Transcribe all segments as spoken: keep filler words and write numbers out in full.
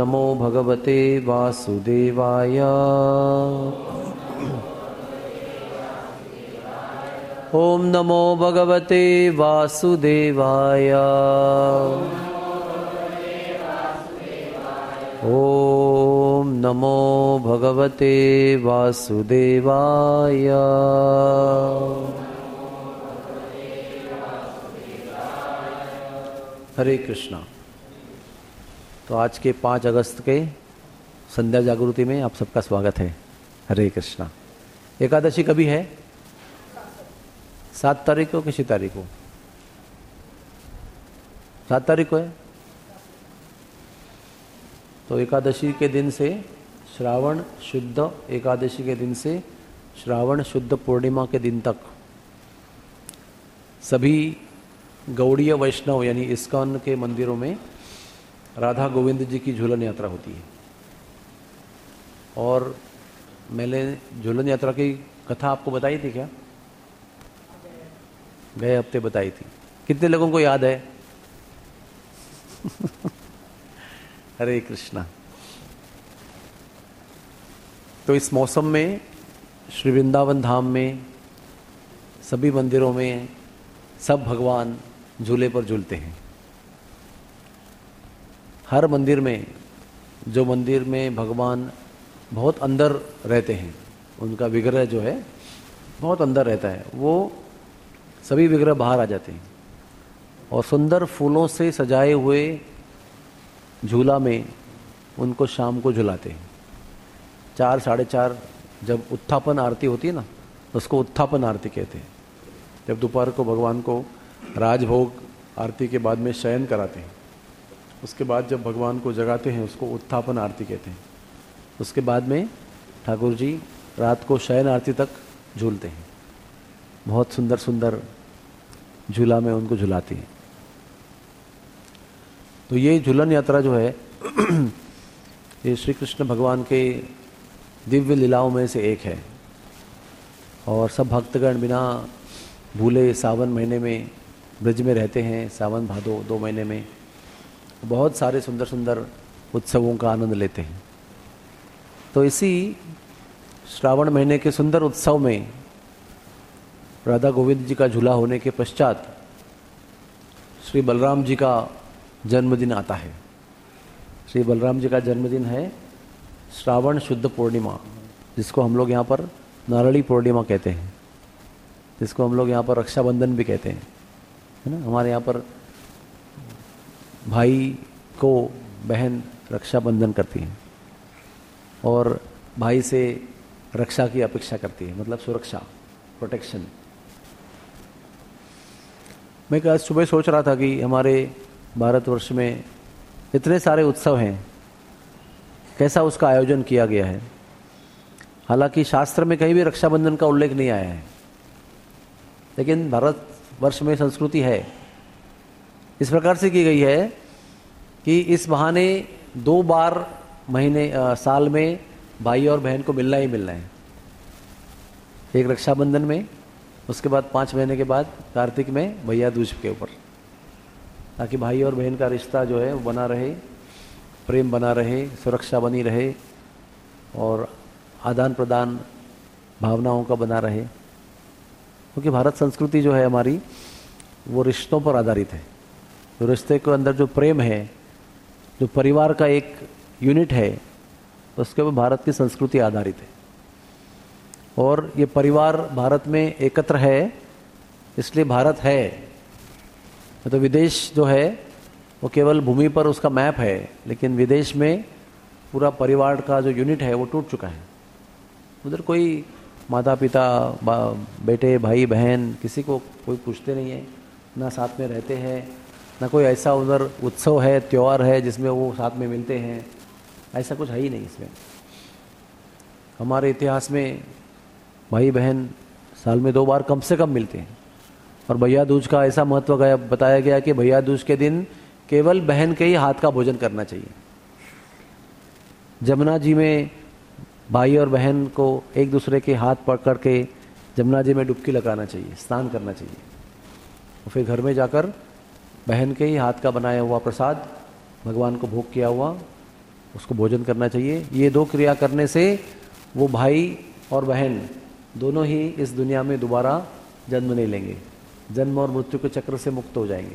नमो भगवते वासुदेवाय। ओम नमो भगवते वासुदेवाय। ओम नमो भगवते वासुदेवाय। हरे कृष्णा। तो आज के पाँच अगस्त के संध्या जागृति में आप सबका स्वागत है। हरे कृष्णा। एकादशी कभी है? सात तारीख को किसी तारीख को? सात तारीख को है। तो एकादशी के दिन से श्रावण शुद्ध एकादशी के दिन से श्रावण शुद्ध पूर्णिमा के दिन तक सभी गौड़ीय वैष्णव यानी इस्कॉन के मंदिरों में राधा गोविंद जी की झूलन यात्रा होती है। और मैंने झूलन यात्रा की कथा आपको बताई थी क्या? गए हफ्ते बताई थी। कितने लोगों को याद है? हरे कृष्णा। तो इस मौसम में श्री वृंदावन धाम में सभी मंदिरों में सब भगवान झूले पर झूलते हैं। हर मंदिर में, जो मंदिर में भगवान बहुत अंदर रहते हैं, उनका विग्रह जो है बहुत अंदर रहता है, वो सभी विग्रह बाहर आ जाते हैं और सुंदर फूलों से सजाए हुए झूला में उनको शाम को झुलाते हैं। चार साढ़े चार जब उत्थापन आरती होती है ना, उसको उत्थापन आरती कहते हैं। जब दोपहर को भगवान को राजभोग आरती के बाद में शयन कराते हैं, उसके बाद जब भगवान को जगाते हैं उसको उत्थापन आरती कहते हैं। उसके बाद में ठाकुर जी रात को शयन आरती तक झूलते हैं। बहुत सुंदर सुंदर झूला में उनको झुलाती हैं। तो ये झूलन यात्रा जो है ये श्री कृष्ण भगवान के दिव्य लीलाओं में से एक है। और सब भक्तगण बिना भूले सावन महीने में ब्रज में रहते हैं। सावन भादो दो महीने में बहुत सारे सुंदर सुंदर उत्सवों का आनंद लेते हैं। तो इसी श्रावण महीने के सुंदर उत्सव में राधा गोविंद जी का झूला होने के पश्चात श्री बलराम जी का जन्मदिन आता है। श्री बलराम जी का जन्मदिन है श्रावण शुद्ध पूर्णिमा, जिसको हम लोग यहाँ पर नारड़ी पूर्णिमा कहते हैं, जिसको हम लोग यहाँ पर रक्षाबंधन भी कहते हैं, है ना। हमारे यहाँ पर भाई को बहन रक्षाबंधन करती है और भाई से रक्षा की अपेक्षा करती है, मतलब सुरक्षा, प्रोटेक्शन। मैं आज सुबह सोच रहा था कि हमारे भारतवर्ष में इतने सारे उत्सव हैं, कैसा उसका आयोजन किया गया है। हालांकि शास्त्र में कहीं भी रक्षाबंधन का उल्लेख नहीं आया है, लेकिन भारतवर्ष में संस्कृति है इस प्रकार से की गई है कि इस बहाने दो बार महीने आ, साल में भाई और बहन को मिलना ही मिलना है। एक रक्षाबंधन में, उसके बाद पाँच महीने के बाद कार्तिक में भैया दूज के ऊपर, ताकि भाई और बहन का रिश्ता जो है वो बना रहे, प्रेम बना रहे, सुरक्षा बनी रहे और आदान प्रदान भावनाओं का बना रहे। क्योंकि भारत संस्कृति जो है हमारी वो रिश्तों पर आधारित है। तो रिश्ते के अंदर जो प्रेम है, जो परिवार का एक यूनिट है, उसके ऊपर भारत की संस्कृति आधारित है। और ये परिवार भारत में एकत्र है, इसलिए भारत है। तो विदेश जो है वो केवल भूमि पर उसका मैप है, लेकिन विदेश में पूरा परिवार का जो यूनिट है वो टूट चुका है। उधर कोई माता पिता, बेटे, भाई, बहन, किसी को कोई पूछते नहीं है, ना साथ में रहते हैं, ना कोई ऐसा उधर उत्सव है, त्यौहार है जिसमें वो साथ में मिलते हैं। ऐसा कुछ है ही नहीं इसमें। हमारे इतिहास में भाई बहन साल में दो बार कम से कम मिलते हैं। और भैया दूज का ऐसा महत्व गया बताया गया कि भैया दूज के दिन केवल बहन के ही हाथ का भोजन करना चाहिए। जमुना जी में भाई और बहन को एक दूसरे के हाथ पकड़ के जमुना जी में डुबकी लगाना चाहिए, स्नान करना चाहिए। और फिर घर में जाकर बहन के ही हाथ का बनाया हुआ प्रसाद भगवान को भोग किया हुआ उसको भोजन करना चाहिए। ये दो क्रिया करने से वो भाई और बहन दोनों ही इस दुनिया में दोबारा जन्म नहीं लेंगे, जन्म और मृत्यु के चक्र से मुक्त हो जाएंगे।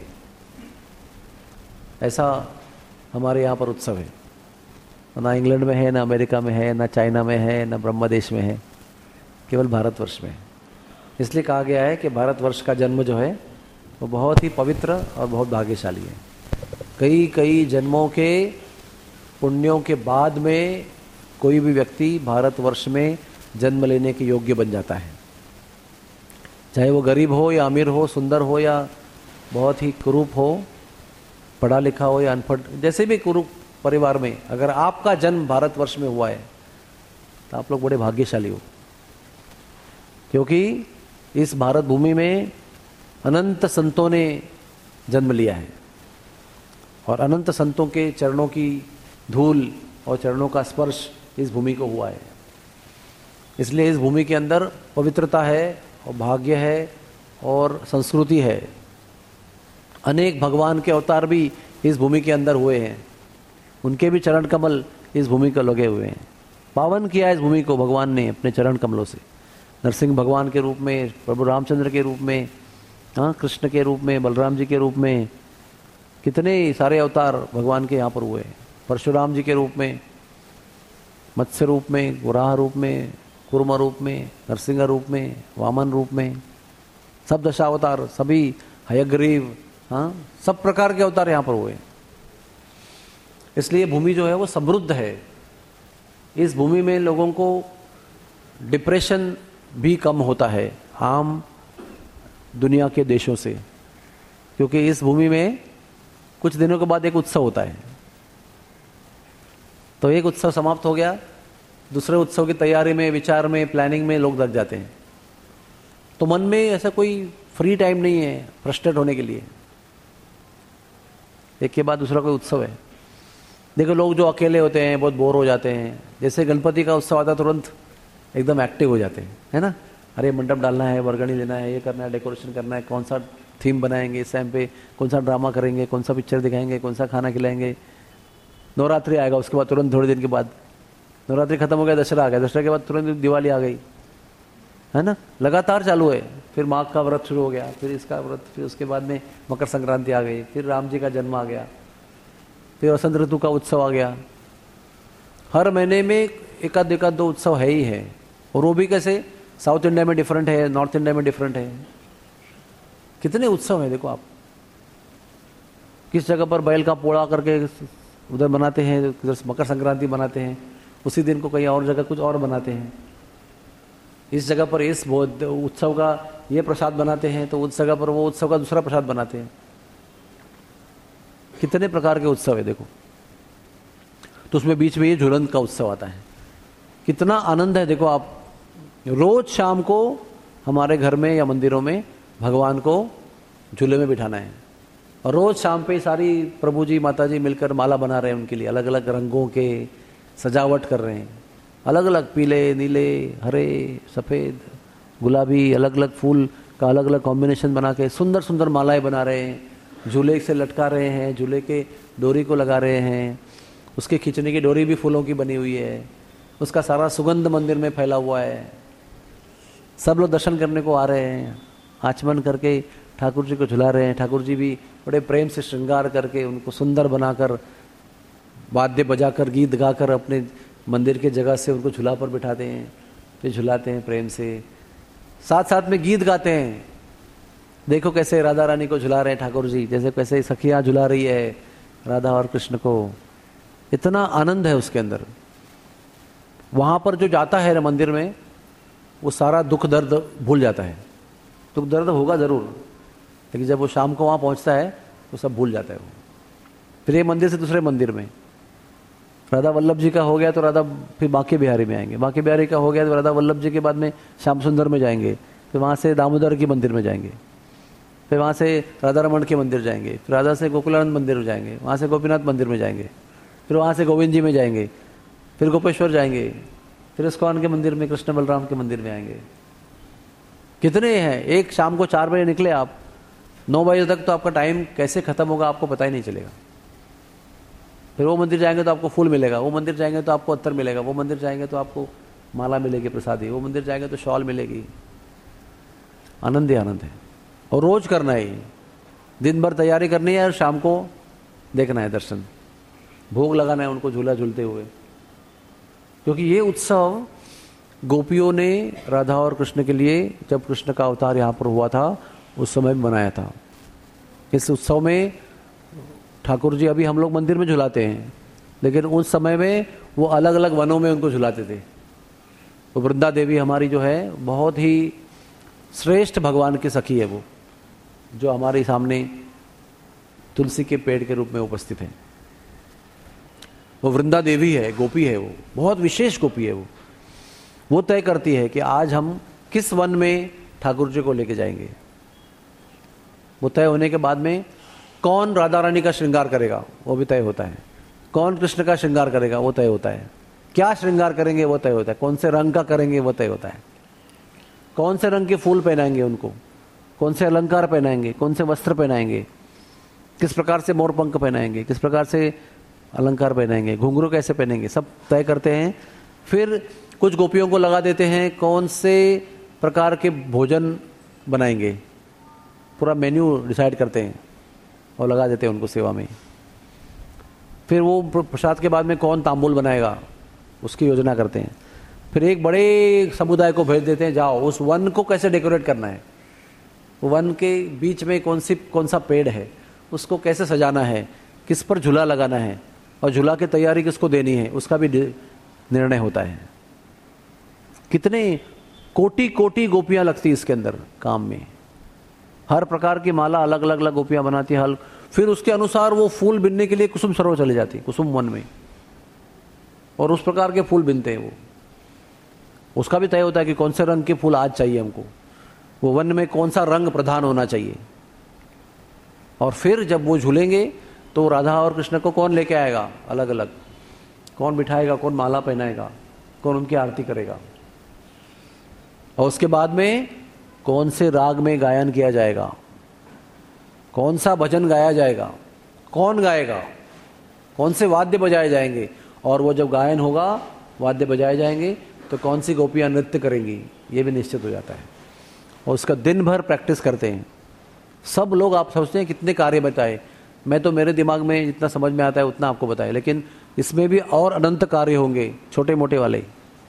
ऐसा हमारे यहाँ पर उत्सव है। ना इंग्लैंड में है, ना अमेरिका में है, ना चाइना में है, ना ब्रह्मदेश में है, केवल भारतवर्ष में है। इसलिए कहा गया है कि भारतवर्ष का जन्म जो है वो बहुत ही पवित्र और बहुत भाग्यशाली है। कई कई जन्मों के पुण्यों के बाद में कोई भी व्यक्ति भारतवर्ष में जन्म लेने के योग्य बन जाता है, चाहे वो गरीब हो या अमीर हो, सुंदर हो या बहुत ही कुरूप हो, पढ़ा लिखा हो या अनपढ़, जैसे भी कुरूप परिवार में अगर आपका जन्म भारतवर्ष में हुआ है तो आप लोग बड़े भाग्यशाली हो, क्योंकि इस भारत भूमि में अनंत संतों ने जन्म लिया है और अनंत संतों के चरणों की धूल और चरणों का स्पर्श इस भूमि को हुआ है। इसलिए इस भूमि के अंदर पवित्रता है और भाग्य है और संस्कृति है। अनेक भगवान के अवतार भी इस भूमि के अंदर हुए हैं, उनके भी चरण कमल इस भूमि को लगे हुए हैं। पावन किया इस भूमि को भगवान ने अपने चरण कमलों से, नरसिंह भगवान के रूप में, प्रभु रामचंद्र के रूप में, हाँ कृष्ण के रूप में, बलराम जी के रूप में, कितने सारे अवतार भगवान के यहाँ पर हुए हैं। परशुराम जी के रूप में, मत्स्य रूप में, वराह रूप में, कूर्म रूप में, नरसिंह रूप में, वामन रूप में, सब दशावतार, सभी हयग्रीव, हाँ सब प्रकार के अवतार यहाँ पर हुए। इसलिए भूमि जो है वो समृद्ध है। इस भूमि में लोगों को डिप्रेशन भी कम होता है आम दुनिया के देशों से, क्योंकि इस भूमि में कुछ दिनों के बाद एक उत्सव होता है। तो एक उत्सव समाप्त हो गया, दूसरे उत्सव की तैयारी में, विचार में, प्लानिंग में लोग लग जाते हैं। तो मन में ऐसा कोई फ्री टाइम नहीं है फ्रस्ट्रेट होने के लिए। एक के बाद दूसरा कोई उत्सव है। देखो लोग जो अकेले होते हैं बहुत बोर हो जाते हैं, जैसे गणपति का उत्सव आता तुरंत एकदम एक्टिव हो जाते हैं, है ना। अरे मंडप डालना है, वर्गणी लेना है, ये करना है, डेकोरेशन करना है, कौन सा थीम बनाएंगे इस टाइम पे, कौन सा ड्रामा करेंगे, कौन सा पिक्चर दिखाएंगे, कौन सा खाना खिलाएंगे। नवरात्रि आएगा, उसके बाद तुरंत थोड़े दिन के बाद नवरात्रि खत्म हो गया, दशहरा आ गया, दशहरा के बाद तुरंत दिवाली आ गई, है ना। लगातार चालू है। फिर माघ का व्रत शुरू हो गया, फिर इसका व्रत, फिर उसके बाद में मकर संक्रांति आ गई, फिर राम जी का जन्म आ गया, फिर वसंत ऋतु का उत्सव आ गया। हर महीने में एकाध एकाध दो उत्सव है ही है। और वो भी कैसे, साउथ इंडिया में डिफरेंट है, नॉर्थ इंडिया में डिफरेंट है। कितने उत्सव हैं देखो आप। किस जगह पर बैल का पोड़ा करके उधर बनाते हैं, उधर मकर संक्रांति बनाते हैं, उसी दिन को कहीं और जगह कुछ और बनाते हैं। इस जगह पर इस उत्सव का ये प्रसाद बनाते हैं, तो उस जगह पर वो उत्सव का दूसरा प्रसाद बनाते हैं। कितने प्रकार के उत्सव है देखो। तो उसमें बीच में ये झूलन का उत्सव आता है। कितना आनंद है देखो आप। रोज शाम को हमारे घर में या मंदिरों में भगवान को झूले में बिठाना है, और रोज शाम पे सारी प्रभु जी माता जी मिलकर माला बना रहे हैं उनके लिए, अलग अलग रंगों के सजावट कर रहे हैं, अलग अलग पीले, नीले, हरे, सफ़ेद, गुलाबी, अलग अलग फूल का अलग अलग कॉम्बिनेशन बना के सुंदर सुंदर मालाएं बना रहे हैं, झूले से लटका रहे हैं, झूले के डोरी को लगा रहे हैं, उसके खींचने की डोरी भी फूलों की बनी हुई है, उसका सारा सुगंध मंदिर में फैला हुआ है। सब लोग दर्शन करने को आ रहे हैं, आचमन करके ठाकुर जी को झुला रहे हैं। ठाकुर जी भी बड़े प्रेम से श्रृंगार करके उनको सुंदर बनाकर, वाद्य बजाकर, गीत गाकर अपने मंदिर के जगह से उनको झूला पर बिठाते हैं, फिर झुलाते हैं प्रेम से, साथ साथ में गीत गाते हैं। देखो कैसे राधा रानी को झुला रहे हैं ठाकुर जी, जैसे कैसे सखियाँ झुला रही है राधा और कृष्ण को। इतना आनंद है उसके अंदर। वहाँ पर जो जाता है मंदिर में, वो सारा दुख दर्द भूल जाता है। दुख दर्द होगा ज़रूर, लेकिन जब वो शाम को वहाँ पहुँचता है तो सब भूल जाता है वो। फिर ये मंदिर से दूसरे मंदिर में, राधा वल्लभ जी का हो गया तो राधा फिर बांके बिहारी में आएंगे, बांके बिहारी का हो गया तो राधा वल्लभ जी के बाद में श्याम सुंदर में जाएंगे, फिर वहाँ से दामोदर के मंदिर में जाएंगे, फिर वहाँ से राधा रमण के मंदिर जाएंगे, फिर राधा से गोकुलानंद मंदिर में जाएंगे, वहाँ से गोपीनाथ मंदिर में जाएंगे, फिर वहाँ से गोविंद जी में जाएंगे, फिर गोपेश्वर जाएंगे, फिर इस्कॉन के मंदिर में, कृष्ण बलराम के मंदिर में आएंगे। कितने हैं। एक शाम को चार बजे निकले आप, नौ बजे तक तो आपका टाइम कैसे खत्म होगा आपको पता ही नहीं चलेगा। फिर वो मंदिर जाएंगे तो आपको फूल मिलेगा, वो मंदिर जाएंगे तो आपको अत्तर मिलेगा, वो मंदिर जाएंगे तो आपको माला मिलेगी प्रसादी, वो मंदिर जाएंगे तो शॉल मिलेगी। आनंद ही आनंद है। और रोज करना है, दिन भर तैयारी करनी है और शाम को देखना है दर्शन, भोग लगाना है उनको झूला झूलते हुए। क्योंकि ये उत्सव गोपियों ने राधा और कृष्ण के लिए, जब कृष्ण का अवतार यहाँ पर हुआ था उस समय में बनाया था। इस उत्सव में ठाकुर जी अभी हम लोग मंदिर में झुलाते हैं, लेकिन उस समय में वो अलग अलग वनों में उनको झुलाते थे। तो वृंदा देवी हमारी जो है बहुत ही श्रेष्ठ भगवान की सखी है, वो जो हमारे सामने तुलसी के पेड़ के रूप में उपस्थित है। वो वृंदा देवी है, गोपी है, वो बहुत विशेष गोपी है। वो वो तय करती है कि आज हम किस वन में ठाकुर जी को लेके जाएंगे। वो तय होने के बाद में कौन राधा रानी का श्रृंगार करेगा वो भी तय होता है, कौन कृष्ण का श्रृंगार करेगा वो तय होता है, क्या श्रृंगार करेंगे वो तय होता है, कौन से रंग का करेंगे वो तय होता है, कौन से रंग के फूल पहनाएंगे उनको, कौन से अलंकार पहनाएंगे, कौन से वस्त्र पहनाएंगे, किस प्रकार से मोरपंख पहनाएंगे, किस प्रकार से अलंकार पहनाएंगे, घुंघरू कैसे पहनेंगे, सब तय करते हैं। फिर कुछ गोपियों को लगा देते हैं कौन से प्रकार के भोजन बनाएंगे, पूरा मेन्यू डिसाइड करते हैं और लगा देते हैं उनको सेवा में। फिर वो प्रसाद के बाद में कौन तांबूल बनाएगा उसकी योजना करते हैं। फिर एक बड़े समुदाय को भेज देते हैं, जाओ उस वन को कैसे डेकोरेट करना है, वन के बीच में कौन सी कौन सा पेड़ है उसको कैसे सजाना है, किस पर झूला लगाना है और झूला की तैयारी किसको देनी है, उसका भी निर्णय होता है। कितने कोटि कोटि गोपियां लगती इसके अंदर काम में, हर प्रकार की माला अलग अलग अलग गोपियां बनाती है। हल फिर उसके अनुसार वो फूल बिनने के लिए कुसुम सरोवर चले जाती, कुसुम वन में, और उस प्रकार के फूल बिनते हैं वो। उसका भी तय होता है कि कौन से रंग के फूल आज चाहिए हमको, वो वन में कौन सा रंग प्रधान होना चाहिए। और फिर जब वो झूलेंगे तो राधा और कृष्ण को कौन लेके आएगा अलग अलग, कौन बिठाएगा, कौन माला पहनाएगा, कौन उनकी आरती करेगा, और उसके बाद में कौन से राग में गायन किया जाएगा, कौन सा भजन गाया जाएगा, कौन गाएगा, कौन से वाद्य बजाए जाएंगे, और वो जब गायन होगा वाद्य बजाए जाएंगे तो कौन सी गोपियां नृत्य करेंगी ये भी निश्चित हो जाता है। और उसका दिन भर प्रैक्टिस करते हैं सब लोग। आप सोचते हैं कितने कार्य बताए, मैं तो मेरे दिमाग में जितना समझ में आता है उतना आपको बताए, लेकिन इसमें भी और अनंत कार्य होंगे छोटे मोटे वाले।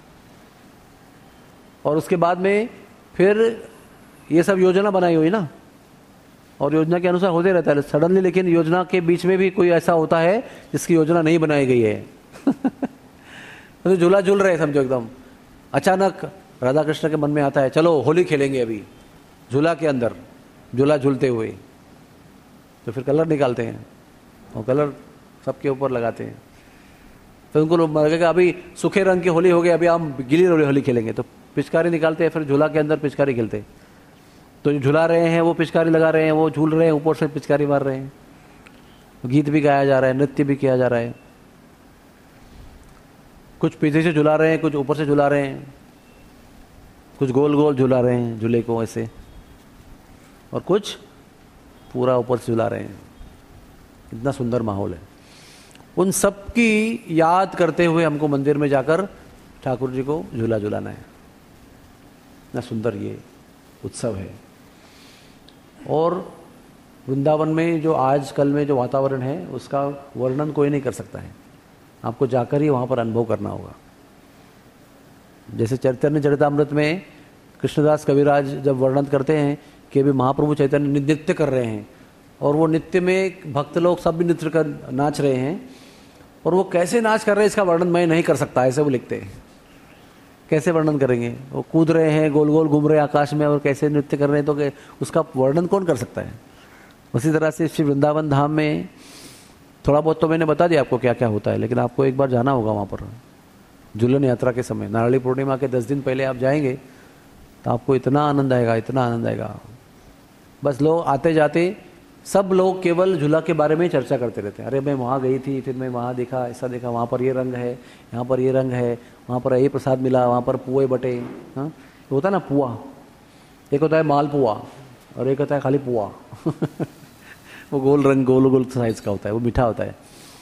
और उसके बाद में फिर ये सब योजना बनाई हुई ना, और योजना के अनुसार होते रहता है सडनली, लेकिन योजना के बीच में भी कोई ऐसा होता है जिसकी योजना नहीं बनाई गई है तो झूला झूल रहे समझो, एकदम अचानक राधा कृष्ण के मन में आता है चलो होली खेलेंगे अभी झूला के अंदर, झूला झूलते हुए। तो फिर कलर निकालते हैं और कलर सबके ऊपर लगाते हैं। तो उनको लगेगा अभी सूखे रंग की होली हो गई, अभी हम गीली होली खेलेंगे, तो पिचकारी निकालते हैं, फिर झूला के अंदर पिचकारी खेलते हैं। तो जो झुला रहे हैं वो पिचकारी लगा रहे हैं, वो झूल रहे हैं, ऊपर से पिचकारी मार रहे हैं, गीत भी गाया जा रहा है, नृत्य भी किया जा रहा है। कुछ पीछे से झुला रहे हैं, कुछ ऊपर से झुला रहे हैं, कुछ गोल गोल झुला रहे हैं झूले को ऐसे, और कुछ पूरा ऊपर से झुला रहे हैं। इतना सुंदर माहौल है। उन सब की याद करते हुए हमको मंदिर में जाकर ठाकुर जी को झूला झुलाना है। इतना सुंदर ये उत्सव है। और वृंदावन में जो आजकल में जो वातावरण है उसका वर्णन कोई नहीं कर सकता है, आपको जाकर ही वहाँ पर अनुभव करना होगा। जैसे चैतन्य चरितामृत में कृष्णदास कविराज जब वर्णन करते हैं कि अभी महाप्रभु चैतन्य नृत्य कर रहे हैं, और वो नृत्य में भक्त लोग सब भी नृत्य कर नाच रहे हैं, और वो कैसे नाच कर रहे हैं इसका वर्णन मैं नहीं कर सकता, ऐसे वो लिखते हैं। कैसे वर्णन करेंगे, वो कूद रहे हैं, गोल गोल घूम रहे हैं आकाश में, और कैसे नृत्य कर रहे हैं, तो उसका वर्णन कौन कर सकता है। उसी तरह से श्री वृंदावन धाम में थोड़ा बहुत तो मैंने बता दिया आपको क्या क्या होता है, लेकिन आपको एक बार जाना होगा वहाँ पर झूलन यात्रा के समय। नारली पूर्णिमा के दस दिन पहले आप जाएंगे तो आपको इतना आनंद आएगा, इतना आनंद आएगा। बस लोग आते जाते सब लोग केवल झूला के बारे में चर्चा करते रहते हैं। अरे मैं वहाँ गई थी, फिर मैं वहाँ देखा, ऐसा देखा, वहाँ पर ये रंग है, यहाँ पर ये रंग है, वहाँ पर ये प्रसाद मिला, वहाँ पर पुए बटे। हाँ, होता है ना पुआ, एक होता है माल पुआ और एक होता है खाली पुआ वो गोल रंग गोल गोल साइज का होता है, वो मीठा होता है।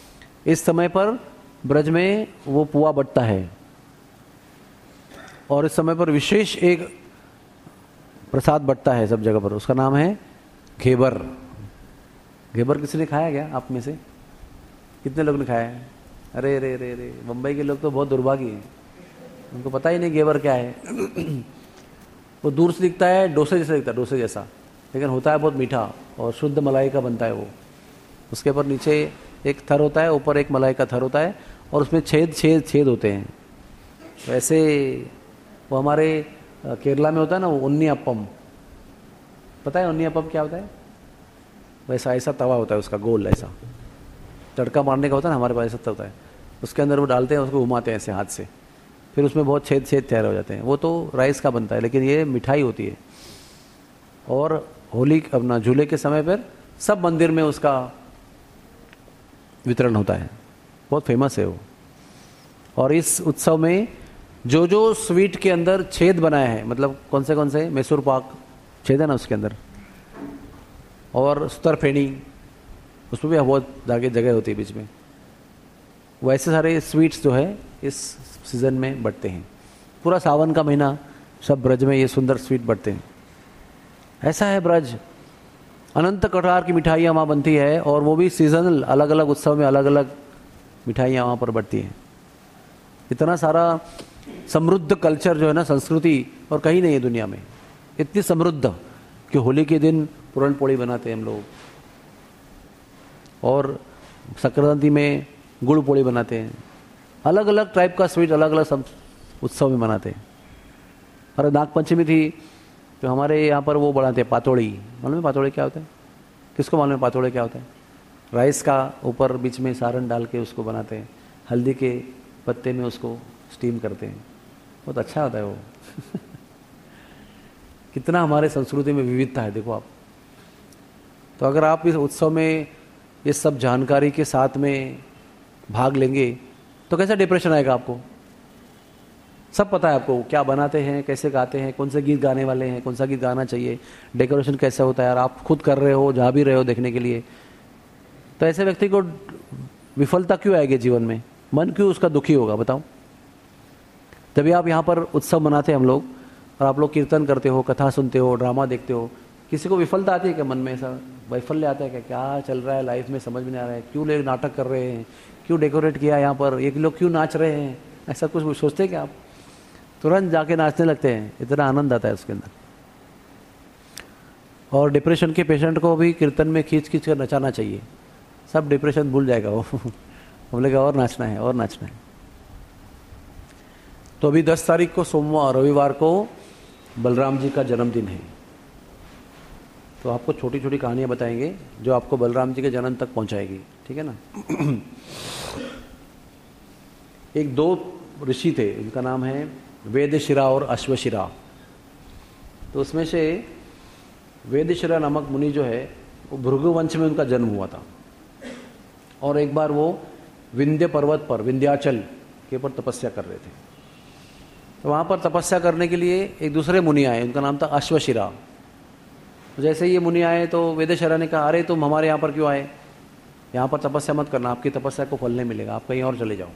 इस समय पर ब्रज में वो पुआ बटता है और इस समय पर विशेष एक प्रसाद बटता है सब जगह पर, उसका नाम है घेबर। घेबर किसी ने खाया क्या आप में से? कितने लोग ने खाया है? अरे अरे अरे अरे मुंबई के लोग तो बहुत दुर्भागी हैं, उनको पता ही नहीं घेबर क्या है। वो दूर से दिखता है डोसे जैसा दिखता है, डोसे जैसा, लेकिन होता है बहुत मीठा और शुद्ध मलाई का बनता है वो। उसके ऊपर नीचे एक थर होता है, ऊपर एक मलाई का थर होता है और उसमें छेद छेद छेद होते हैं। वैसे वो हमारे केरला में होता है ना वो उन्नी अप्पम, पता है उन्नी अप्पम क्या होता है? वैसा ऐसा तवा होता है उसका गोल, ऐसा तड़का मारने का होता है ना, हमारे पास ऐसा होता है। उसके अंदर वो डालते हैं, उसको घुमाते हैं ऐसे हाथ से, फिर उसमें बहुत छेद छेद तैयार हो जाते हैं। वो तो राइस का बनता है, लेकिन ये मिठाई होती है। और होली अपना झूले के समय पर सब मंदिर में उसका वितरण होता है, बहुत फेमस है वो। और इस उत्सव में जो जो स्वीट के अंदर छेद बनाए हैं, मतलब कौन से कौन से, मैसूर पाक छेद है ना उसके अंदर, और सुतरफेनी उसमें भी बहुत आगे जगह होती है बीच में, वैसे सारे स्वीट्स जो है इस सीज़न में बटते हैं। पूरा सावन का महीना सब ब्रज में ये सुंदर स्वीट बटते हैं। ऐसा है ब्रज, अनंत प्रकार की मिठाइयाँ वहाँ बनती है और वो भी सीजनल, अलग अलग उत्सव में अलग अलग मिठाइयाँ वहाँ पर बढ़ती हैं। इतना सारा समृद्ध कल्चर जो है ना, संस्कृति, और कहीं नहीं है दुनिया में इतनी समृद्ध कि होली के दिन पूरण पोड़ी बनाते हैं हम लोग, और संक्रांति में गुड़ पोड़ी बनाते हैं। अलग अलग टाइप का स्वीट अलग अलग उत्सव में मनाते हैं। और नागपंचमी थी तो हमारे यहाँ पर वो बनाते हैं पातोड़ी। मालूम है पातोड़ी क्या होता है? किसको मालूम है पातोड़ी क्या होता है? राइस का ऊपर बीच में सारण डाल के उसको बनाते हैं, हल्दी के पत्ते में उसको स्टीम करते हैं, बहुत अच्छा होता है वो। कितना हमारे संस्कृति में विविधता है देखो आप। तो अगर आप इस उत्सव में इस सब जानकारी के साथ में भाग लेंगे तो कैसा डिप्रेशन आएगा आपको? सब पता है आपको क्या बनाते हैं, कैसे गाते हैं, कौन से गीत गाने वाले हैं, कौन सा गीत गाना चाहिए, डेकोरेशन कैसा होता है, और आप खुद कर रहे हो, जा भी रहे हो देखने के लिए। तो ऐसे व्यक्ति को विफलता क्यों आएगी जीवन में? मन क्यों उसका दुखी होगा बताओ? तभी आप यहाँ पर उत्सव मनाते हैं हम लोग, और आप लोग कीर्तन करते हो, कथा सुनते हो, ड्रामा देखते हो। किसी को विफलता आती है क्या मन में? ऐसा वैफल्य आता है क्या? क्या चल रहा है लाइफ में समझ में नहीं आ रहा है, क्यों लोग नाटक कर रहे हैं, क्यों डेकोरेट किया यहाँ पर, एक लोग क्यों नाच रहे हैं, ऐसा कुछ सोचते हैं क्या आप? तुरंत जाके नाचने लगते हैं, इतना आनंद आता है उसके अंदर। और डिप्रेशन के पेशेंट को भी कीर्तन में खींच खींच कर नचाना चाहिए, सब डिप्रेशन भूल जाएगा वो। बोलेगा और नाचना है और नाचना है। तो अभी दस तारीख को सोमवार रविवार को बलराम जी का जन्मदिन है, तो आपको छोटी छोटी कहानियां बताएंगे जो आपको बलराम जी के जन्म तक पहुंचाएगी, ठीक है ना। एक दो ऋषि थे, उनका नाम है वेदशिरा और अश्वशिरा। तो उसमें से वेदशिरा नामक मुनि जो है वो भृगुवंश में उनका जन्म हुआ था, और एक बार वो विंध्य पर्वत पर, विंध्याचल के ऊपर तपस्या कर रहे थे। तो वहाँ पर तपस्या करने के लिए एक दूसरे मुनि आए, उनका नाम था अश्वशिरा। जैसे ये मुनि आए तो वेदशिरा ने कहा, अरे तुम हमारे यहाँ पर क्यों आए? यहाँ पर तपस्या मत करना, आपकी तपस्या को फल नहीं मिलेगा, आप कहीं और चले जाओ।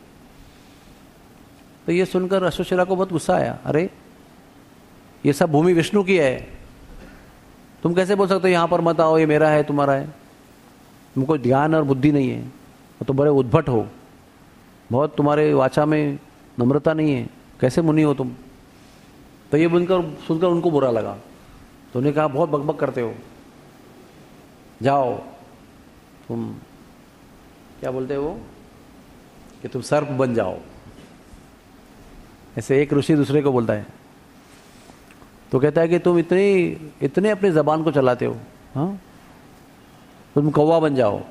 तो ये सुनकर अश्वशिरा को बहुत गुस्सा आया, अरे ये सब भूमि विष्णु की है, तुम कैसे बोल सकते हो यहाँ पर मत आओ, ये मेरा है तुम्हारा है? तुमको ज्ञान और बुद्धि नहीं है, तुम बड़े उद्भट हो, बहुत तुम्हारे वाचा में नम्रता नहीं है, कैसे मुनि हो तुम? तो ये बुनकर सुनकर उनको बुरा लगा, तो उन्होंने कहा बहुत बकबक करते हो, जाओ तुम, क्या बोलते हो कि तुम सर्प बन जाओ। ऐसे एक ऋषि दूसरे को बोलता है। तो कहता है कि तुम इतने इतने अपनी जबान को चलाते हो, हाँ, तुम कौवा बन जाओ।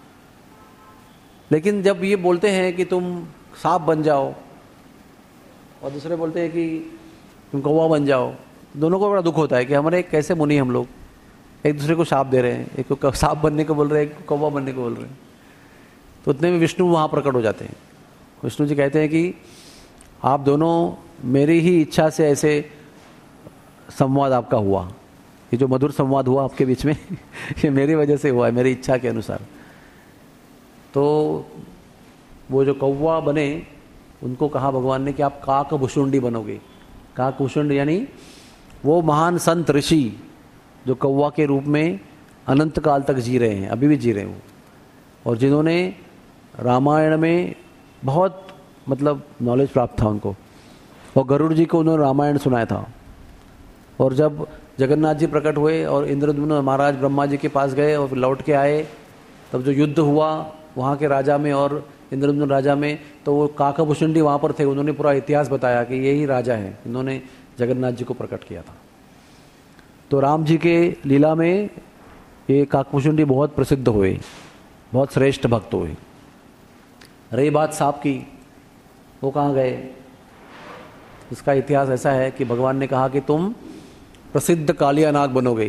लेकिन जब ये बोलते हैं कि तुम सांप बन जाओ और दूसरे बोलते हैं कि तुम कौवा बन जाओ, दोनों को बड़ा दुख होता है कि हमारे कैसे मुनि हम लोग एक दूसरे को शाप दे रहे हैं, एक को सांप बनने को बोल रहे हैं, एक को कौवा बनने को बोल रहे हैं। तो उतने में विष्णु वहाँ प्रकट हो जाते हैं। विष्णु जी कहते हैं कि आप दोनों मेरी ही इच्छा से ऐसे संवाद आपका हुआ, ये जो मधुर संवाद हुआ आपके बीच में ये मेरी वजह से हुआ है, मेरी इच्छा के अनुसार। तो वो जो कौवा बने उनको कहा भगवान ने कि आप काकभुषुंडी बनोगे। काकभुषुंडी यानी वो महान संत ऋषि जो कौवा के रूप में अनंत काल तक जी रहे हैं, अभी भी जी रहे हैं वो, और जिन्होंने रामायण में बहुत मतलब नॉलेज प्राप्त था उनको, और गरुड़ जी को उन्होंने रामायण सुनाया था। और जब जगन्नाथ जी प्रकट हुए और इंद्रद्युम्न महाराज ब्रह्मा जी के पास गए और फिर लौट के आए, तब जो युद्ध हुआ वहाँ के राजा में और इंद्रद्युम्न राजा में, तो वो काकभुषुंडी वहाँ पर थे। उन्होंने पूरा इतिहास बताया कि यही राजा है, इन्होंने जगन्नाथ जी को प्रकट किया था। तो राम जी के लीला में ये काकभुषुंडी बहुत प्रसिद्ध हुए, बहुत श्रेष्ठ भक्त हुए। रही बात सांप की, वो कहाँ गए? इसका इतिहास ऐसा है कि भगवान ने कहा कि तुम प्रसिद्ध कालिया नाग बनोगे,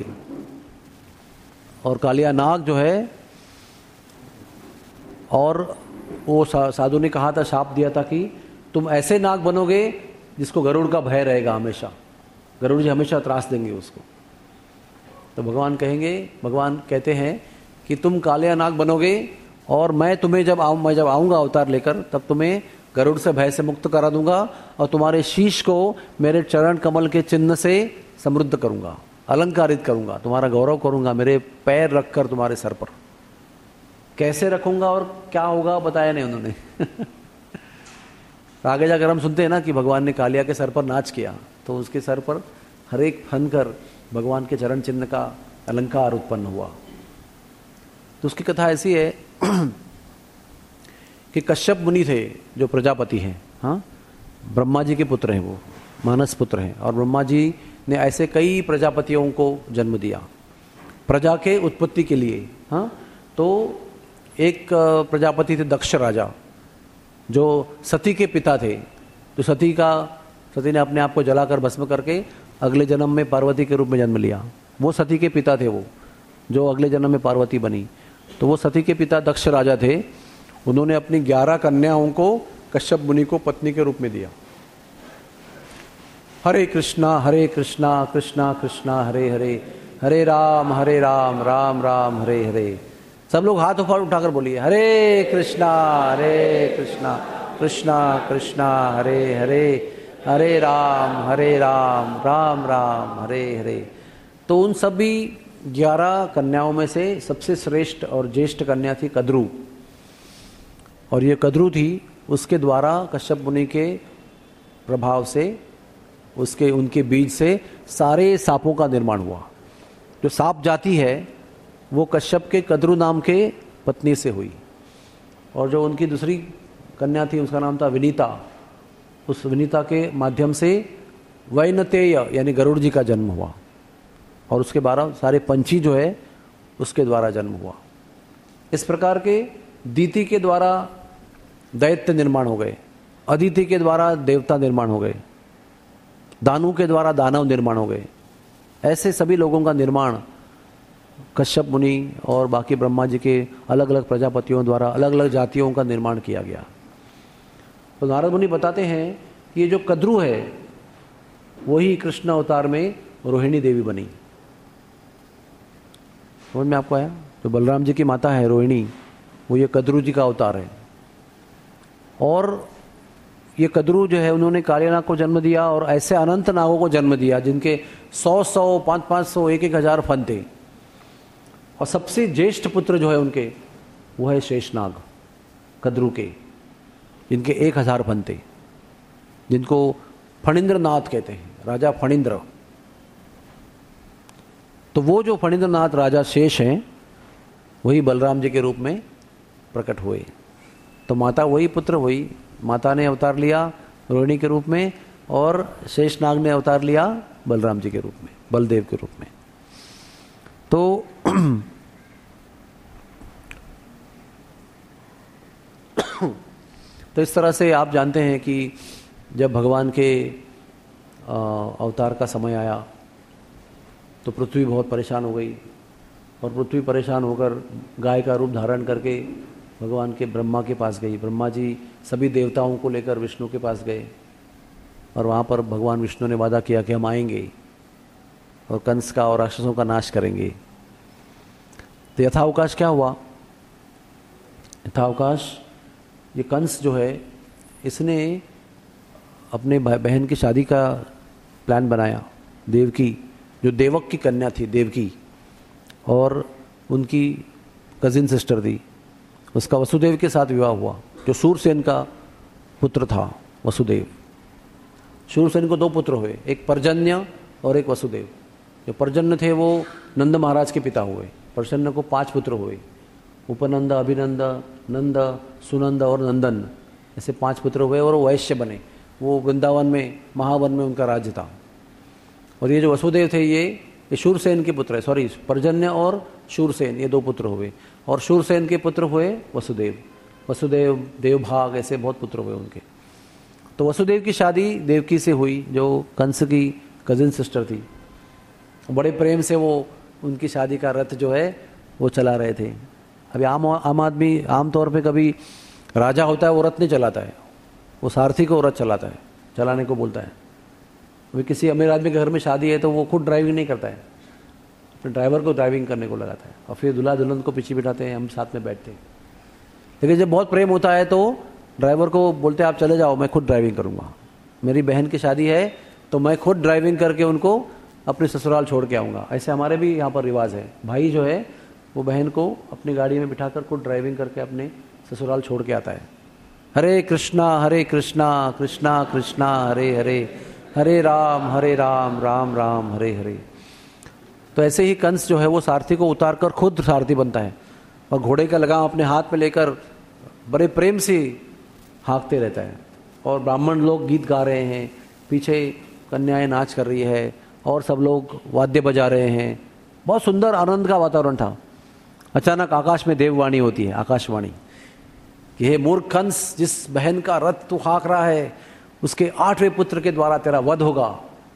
और कालिया नाग जो है, और वो साधु ने कहा था, शाप दिया था कि तुम ऐसे नाग बनोगे जिसको गरुड़ का भय रहेगा हमेशा, गरुड़ जी हमेशा त्रास देंगे उसको। तो भगवान कहेंगे, भगवान कहते हैं कि तुम कालिया नाग बनोगे और मैं तुम्हें जब आऊँ मैं जब आऊँगा अवतार लेकर, तब तुम्हें गरुड़ से भय से मुक्त करा दूंगा और तुम्हारे शीश को मेरे चरण कमल के चिन्ह से समृद्ध करूंगा, अलंकारित करूंगा, तुम्हारा गौरव करूंगा, मेरे पैर रखकर तुम्हारे सर पर। कैसे रखूंगा और क्या होगा बताया नहीं उन्होंने। आगे जाकर हम सुनते हैं ना कि भगवान ने कालिया के सर पर नाच किया, तो उसके सर पर हर एक फन कर भगवान के चरण चिन्ह का अलंकार उत्पन्न हुआ। तो उसकी कथा ऐसी है कि कश्यप मुनि थे जो प्रजापति हैं, हाँ, ब्रह्मा जी के पुत्र हैं, वो मानस पुत्र हैं, और ब्रह्मा जी ने ऐसे कई प्रजापतियों को जन्म दिया प्रजा के उत्पत्ति के लिए। हाँ, तो एक प्रजापति थे दक्ष राजा, जो सती के पिता थे। तो सती का सती ने अपने आप को जलाकर भस्म करके अगले जन्म में पार्वती के रूप में जन्म लिया। वो सती के पिता थे, वो जो अगले जन्म में पार्वती बनी। तो वो सती के पिता दक्ष राजा थे। उन्होंने अपनी ग्यारह कन्याओं को कश्यप मुनि को पत्नी के रूप में दिया। हरे कृष्णा हरे कृष्णा कृष्णा कृष्णा हरे हरे, हरे राम हरे राम राम राम हरे हरे। सब लोग हाथ उठा उठाकर बोलिए, हरे कृष्णा हरे कृष्णा कृष्णा कृष्णा हरे हरे, हरे राम हरे राम राम राम हरे हरे। तो उन सभी ग्यारह कन्याओं में से सबसे श्रेष्ठ और ज्येष्ठ कन्या थी कद्रू, और ये कद्रू थी, उसके द्वारा कश्यप मुनि के प्रभाव से, उसके उनके बीज से सारे सांपों का निर्माण हुआ। जो सांप जाति है वो कश्यप के कद्रू नाम के पत्नी से हुई, और जो उनकी दूसरी कन्या थी उसका नाम था विनीता। उस विनीता के माध्यम से वैनतेय यानी गरुड़ जी का जन्म हुआ, और उसके बारह सारे पंछी जो है उसके द्वारा जन्म हुआ। इस प्रकार के दीति के द्वारा दैत्य निर्माण हो गए, अदिति के द्वारा देवता निर्माण हो गए, दानु के द्वारा दानव निर्माण हो गए। ऐसे सभी लोगों का निर्माण कश्यप मुनि और बाकी ब्रह्मा जी के अलग अलग प्रजापतियों द्वारा अलग अलग जातियों का निर्माण किया गया। तो नारद मुनि बताते हैं कि ये जो कद्रू है वही कृष्ण अवतार में रोहिणी देवी बनी। समझ में आपको आया? जो बलराम जी की माता है रोहिणी, वो ये कद्रू जी का अवतार है। और ये कद्रू जो है उन्होंने कालिया नाग को जन्म दिया, और ऐसे अनंत नागों को जन्म दिया जिनके सौ सौ पाँच पाँच सौ एक एक हजार फन थे। और सबसे ज्येष्ठ पुत्र जो है उनके वो है शेषनाग कद्रू के, जिनके एक हजार फन थे, जिनको फणींद्र नाथ कहते हैं, राजा फणींद्र। तो वो जो फणींद्र नाथ राजा शेष हैं वही बलराम जी के रूप में प्रकट हुए। तो माता वही, पुत्र वही, माता ने अवतार लिया रोहिणी के रूप में, और शेषनाग ने अवतार लिया बलराम जी के रूप में, बलदेव के रूप में। तो तो इस तरह से आप जानते हैं कि जब भगवान के अवतार का समय आया तो पृथ्वी बहुत परेशान हो गई, और पृथ्वी परेशान होकर गाय का रूप धारण करके भगवान के ब्रह्मा के पास गई। ब्रह्मा जी सभी देवताओं को लेकर विष्णु के पास गए, और वहाँ पर भगवान विष्णु ने वादा किया कि हम आएंगे और कंस का और राक्षसों का नाश करेंगे। तो यथावकाश क्या हुआ? यथावकाश ये कंस जो है इसने अपने बहन की शादी का प्लान बनाया। देवकी जो देवक की कन्या थी, देवकी, और उनकी कजिन सिस्टर थी, उसका वसुदेव के साथ विवाह हुआ, जो शूरसेन का पुत्र था वसुदेव। शूरसेन को दो पुत्र हुए, एक पर्जन्य और एक वसुदेव। जो पर्जन्य थे वो नंद महाराज के पिता हुए। पर्जन्य को पांच पुत्र हुए, उपनंद, अभिनंद, नंद, सुनंद और नंदन, ऐसे पांच पुत्र हुए और वो वैश्य बने। वो वृंदावन में, महावन में उनका राज्य था। और ये जो वसुदेव थे ये ये शूरसेन के पुत्र है, सॉरी पर्जन्य और शूरसेन, ये दो पुत्र हुए। और शूरसेन के पुत्र हुए वसुदेव, वसुदेव, देवभाग, ऐसे बहुत पुत्र हुए उनके। तो वसुदेव की शादी देवकी से हुई, जो कंस की कजिन सिस्टर थी। बड़े प्रेम से वो उनकी शादी का रथ जो है वो चला रहे थे। अभी आम आम आदमी आमतौर पे कभी राजा होता है वो रथ नहीं चलाता है, वो सारथी को रथ चलाता है, चलाने को बोलता है। अभी किसी अमीर आदमी के घर में शादी है तो वो खुद ड्राइविंग नहीं करता है, अपने ड्राइवर को ड्राइविंग करने को लगाता है और फिर दूल्हा दुल्हन को पीछे बिठाते हैं, हम साथ में बैठते हैं। लेकिन जब बहुत प्रेम होता है तो ड्राइवर को बोलते हैं आप चले जाओ, मैं खुद ड्राइविंग करूँगा। मेरी बहन की शादी है तो मैं खुद ड्राइविंग करके उनको अपने ससुराल छोड़ के आऊँगा। ऐसे हमारे भी यहाँ पर रिवाज है, भाई जो है वो बहन को अपनी गाड़ी में बिठाकर खुद ड्राइविंग करके अपने ससुराल छोड़ के आता है। हरे कृष्णा हरे कृष्णा कृष्णा कृष्णा हरे हरे, हरे राम हरे राम राम राम हरे हरे। तो ऐसे ही कंस जो है वो सारथी को उतार कर खुद सारथी बनता है और घोड़े का लगाम अपने हाथ में लेकर बड़े प्रेम से हाँकते रहता है। और ब्राह्मण लोग गीत गा रहे हैं, पीछे कन्याएं नाच कर रही है और सब लोग वाद्य बजा रहे हैं। बहुत सुंदर आनंद का वातावरण था। अचानक आकाश में देववाणी होती है, आकाशवाणी, कि हे मूर्ख कंस, जिस बहन का रथ तू हाँक रहा है उसके आठवें पुत्र के द्वारा तेरा वध होगा।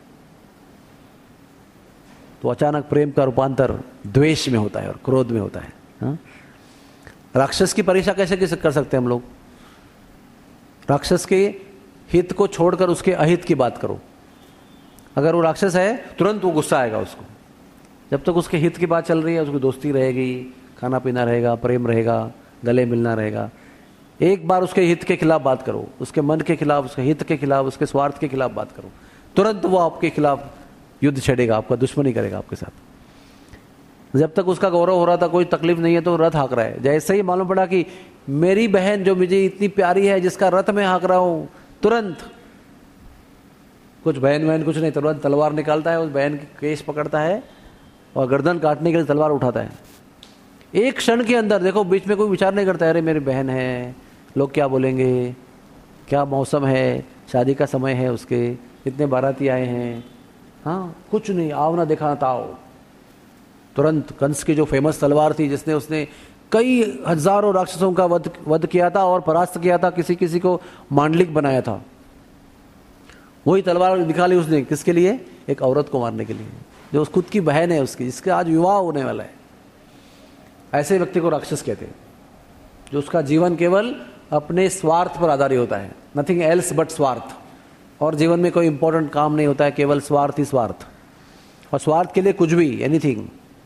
तो अचानक प्रेम का रूपांतर द्वेष में होता है और क्रोध में होता है। हा? राक्षस की परीक्षा कैसे कैसे कर सकते हैं हम लोग? राक्षस के हित को छोड़कर उसके अहित की बात करो। अगर वो राक्षस है तुरंत वो गुस्सा आएगा उसको। जब तक उसके हित की बात चल रही है उसकी दोस्ती रहेगी, खाना पीना रहेगा, प्रेम रहेगा, गले मिलना रहेगा। एक बार उसके हित के खिलाफ बात करो, उसके मन के खिलाफ, उसके हित के खिलाफ, उसके स्वार्थ के खिलाफ बात करो, तुरंत वो आपके खिलाफ युद्ध छेड़ेगा, आपका दुश्मनी करेगा आपके साथ। जब तक उसका गौरव हो रहा था कोई तकलीफ नहीं है तो रथ हाँक रहा है। जैसे ही मालूम पड़ा कि मेरी बहन जो मुझे इतनी प्यारी है जिसका रथ में हाँक रहा हूं, तुरंत कुछ बहन बहन कुछ नहीं, तुरंत तलवार निकालता है, उस बहन की केस पकड़ता है और गर्दन काटने के लिए तलवार उठाता है। एक क्षण के अंदर, देखो बीच में कोई विचार नहीं करता है अरे मेरी बहन है, लोग क्या बोलेंगे, क्या मौसम है, शादी का समय है, उसके इतने बाराती आए हैं, हाँ कुछ नहीं, आओ ना देखा ना ताओ। तुरंत कंस की जो फेमस तलवार थी जिसने उसने कई हजारों राक्षसों का वध वध किया था और परास्त किया था, किसी किसी को मांडलिक बनाया था, वही तलवार निकाली उसने किसके लिए? एक औरत को मारने के लिए, जो उस खुद की बहन है उसकी, जिसका आज विवाह होने वाला है। ऐसे व्यक्ति को राक्षस कहते हैं, जो उसका जीवन केवल अपने स्वार्थ पर आधारित होता है, नथिंग एल्स बट स्वार्थ, और जीवन में कोई इंपॉर्टेंट काम नहीं होता है, केवल स्वार्थ ही स्वार्थ, और स्वार्थ के लिए कुछ भी, एनीथिंग।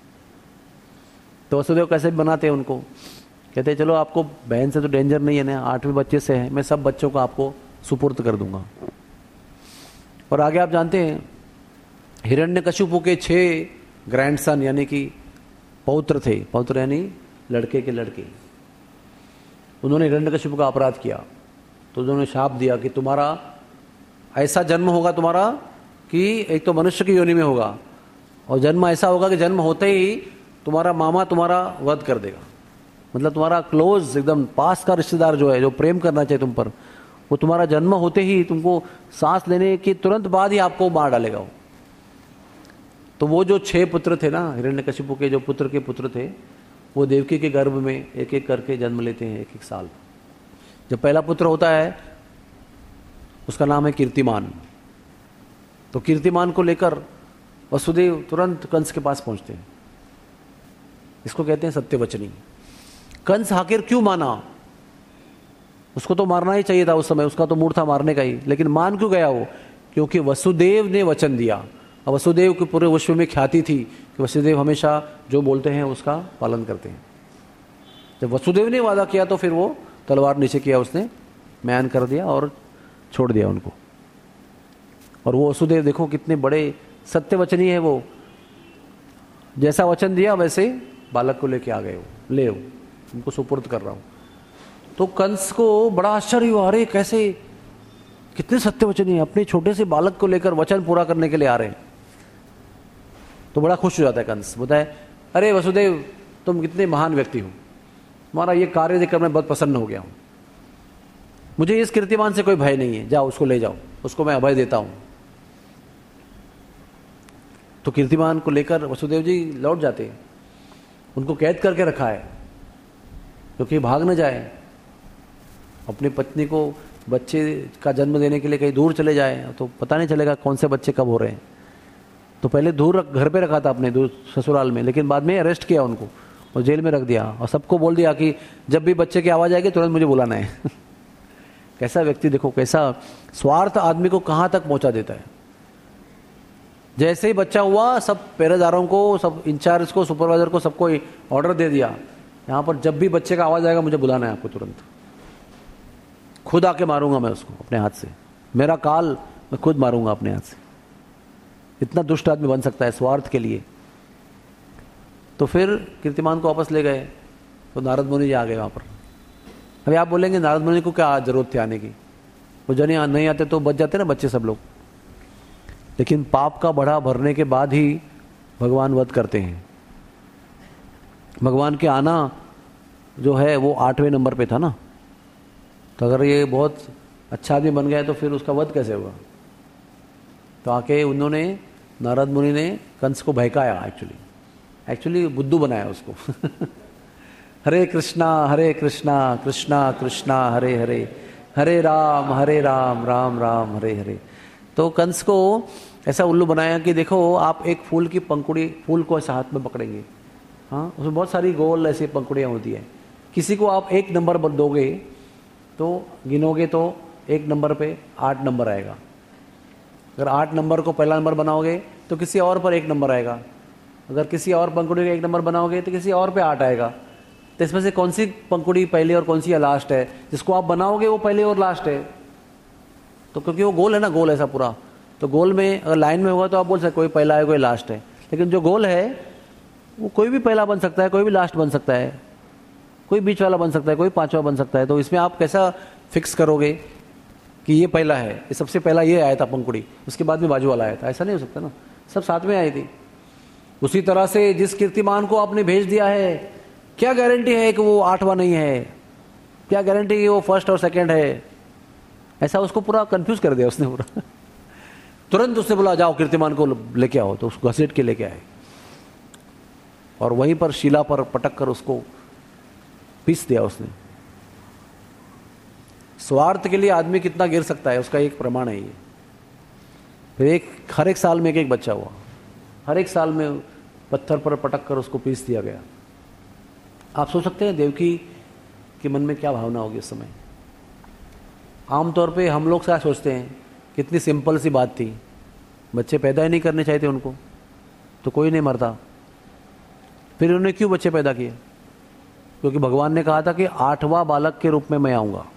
तो वसुदेव कैसे भी बनाते हैं उनको, कहते हैं चलो आपको बहन से तो डेंजर नहीं है ना, आठवें बच्चे से है, मैं सब बच्चों को आपको सुपुर्द कर दूंगा। और आगे आप जानते हैं हिरण्यकशिपु के छह ग्रैंडसन यानी कि पौत्र थे, पौत्र यानी लड़के के लड़के, उन्होंने हिरण्यकशिपु का अपराध किया तो उन्होंने शाप दिया कि तुम्हारा ऐसा जन्म होगा तुम्हारा कि एक तो मनुष्य की योनि में होगा, और जन्म ऐसा होगा कि जन्म होते ही तुम्हारा मामा तुम्हारा वध कर देगा। मतलब तुम्हारा क्लोज एकदम पास का रिश्तेदार जो है, जो प्रेम करना चाहिए तुम पर, वो तुम्हारा जन्म होते ही तुमको सांस लेने के तुरंत बाद ही आपको मार डालेगा वो। तो वो जो छह पुत्र थे ना, हिरण्यकशिपु के जो पुत्र के पुत्र थे, वो देवकी के गर्भ में एक एक करके जन्म लेते हैं, एक एक साल। जब पहला पुत्र होता है उसका नाम है कीर्तिमान। तो कीर्तिमान को लेकर वसुदेव तुरंत कंस के पास पहुंचते हैं। इसको कहते हैं सत्यवचनी। कंस आखिर क्यों माना? उसको तो मारना ही चाहिए था उस समय, उसका तो मूड था मारने का ही, लेकिन मान क्यों गया वो? क्योंकि वसुदेव ने वचन दिया, और वसुदेव के पूरे विश्व में ख्याति थी कि वसुदेव हमेशा जो बोलते हैं उसका पालन करते हैं। जब वसुदेव ने वादा किया तो फिर वो तलवार नीचे किया उसने, म्यान कर दिया और छोड़ दिया उनको। और वो वसुदेव देखो कितने बड़े सत्य वचनी है वो, जैसा वचन दिया वैसे बालक को लेके आ गए, वो ले उनको सुपुर्द कर रहा हूं। तो कंस को बड़ा आश्चर्य हुआ, अरे कैसे, कितने सत्य वचनी है, अपने छोटे से बालक को लेकर वचन पूरा करने के लिए आ रहे हैं। तो बड़ा खुश हो जाता है कंस, बोलता है अरे वसुदेव तुम कितने महान व्यक्ति हो, तुम्हारा ये कार्य देखकर मैं बहुत प्रसन्न हो गया हूं, मुझे इस कीर्तिमान से कोई भय नहीं है, जाओ उसको ले जाओ, उसको मैं अभय देता हूं। तो कीर्तिमान को लेकर वसुदेव जी लौट जाते हैं, उनको कैद करके रखा है क्योंकि भाग न जाए, अपनी पत्नी को बच्चे का जन्म देने के लिए कहीं दूर चले जाए तो पता नहीं चलेगा कौन से बच्चे कब हो रहे हैं। तो पहले दूर रख, घर पे रखा था अपने दूर ससुराल में, लेकिन बाद में अरेस्ट किया उनको और जेल में रख दिया और सबको बोल दिया कि जब भी बच्चे की आवाज़ आएगी तुरंत मुझे बुलाना है। कैसा व्यक्ति देखो, कैसा स्वार्थ आदमी को कहाँ तक पहुँचा देता है। जैसे ही बच्चा हुआ सब पहरेदारों को, सब इंचार्ज को, सुपरवाइजर को, सबको ऑर्डर दे दिया, यहाँ पर जब भी बच्चे का आवाज़ आएगा मुझे बुलाना है आपको तुरंत, खुद आके मारूंगा मैं उसको अपने हाथ से, मेरा काल मैं खुद मारूंगा अपने हाथ से। इतना दुष्ट आदमी बन सकता है स्वार्थ के लिए। तो फिर कीर्तिमान को वापस ले गए, तो नारद मुनि जी आ गए वहाँ पर। अभी आप बोलेंगे नारद मुनि को क्या जरूरत थी आने की, वो जन यहाँ नहीं आते तो बच जाते ना बच्चे सब लोग। लेकिन पाप का बढ़ा भरने के बाद ही भगवान वध करते हैं। भगवान के आना जो है वो आठवें नंबर पे था ना, तो अगर ये बहुत अच्छा आदमी बन गया तो फिर उसका वध कैसे होगा। तो आके उन्होंने, नारद मुनि ने कंस को बहकाया, एक्चुअली एक्चुअली बुद्धू बनाया उसको। हरे कृष्णा हरे कृष्णा कृष्णा कृष्णा हरे हरे, हरे राम हरे राम राम राम हरे हरे। तो कंस को ऐसा उल्लू बनाया कि देखो आप एक फूल की पंखुड़ी, फूल को ऐसा हाथ में पकड़ेंगे, हाँ उसमें बहुत सारी गोल ऐसी पंखुड़ियाँ होती हैं, किसी को आप एक नंबर पर दोगे तो गिनोगे तो एक नंबर पे आठ नंबर आएगा। अगर आठ नंबर को पहला नंबर बनाओगे तो किसी और पर एक नंबर आएगा, अगर किसी और पंखुड़ी का एक नंबर बनाओगे तो किसी और पे आठ आएगा। तो इसमें से कौन सी पंखुड़ी पहले और कौन सी लास्ट है, जिसको आप बनाओगे वो पहले और लास्ट है। तो क्योंकि वो गोल है ना, गोल ऐसा पूरा, तो गोल में अगर लाइन में होगा तो आप बोल सकते कोई पहला है कोई लास्ट है, लेकिन जो गोल है वो कोई भी पहला बन सकता है, कोई भी लास्ट बन सकता है, कोई बीच वाला बन सकता है, कोई पांचवा बन सकता है। तो इसमें आप कैसा फिक्स करोगे कि ये पहला है, ये सबसे पहला ये आया था पंखुड़ी, उसके बाद में बाजू वाला आया था, ऐसा नहीं हो सकता ना, सब साथ में आई थी। उसी तरह से जिस कीर्तिमान को आपने भेज दिया है, क्या गारंटी है कि वो आठवां नहीं है, क्या गारंटी कि वो फर्स्ट और सेकंड है, ऐसा उसको पूरा कंफ्यूज कर दिया उसने पूरा। तुरंत उसने बोला जाओ कीर्तिमान को लेके आओ, तो उसको घसीट के लेके आए और वहीं पर शिला पर पटक कर उसको पीस दिया उसने। स्वार्थ के लिए आदमी कितना गिर सकता है उसका एक प्रमाण है ये। फिर एक हर एक साल में एक एक बच्चा हुआ, हर एक साल में पत्थर पर पटक कर उसको पीस दिया गया। आप सोच सकते हैं देवकी के मन में क्या भावना होगी उस समय। आमतौर पे हम लोग क्या सोचते हैं, कितनी सिंपल सी बात थी, बच्चे पैदा ही नहीं करने चाहिए थे उनको, तो कोई नहीं मरता। फिर उन्होंने क्यों बच्चे पैदा किए, क्योंकि भगवान ने कहा था कि आठवां बालक के रूप में मैं आऊंगा,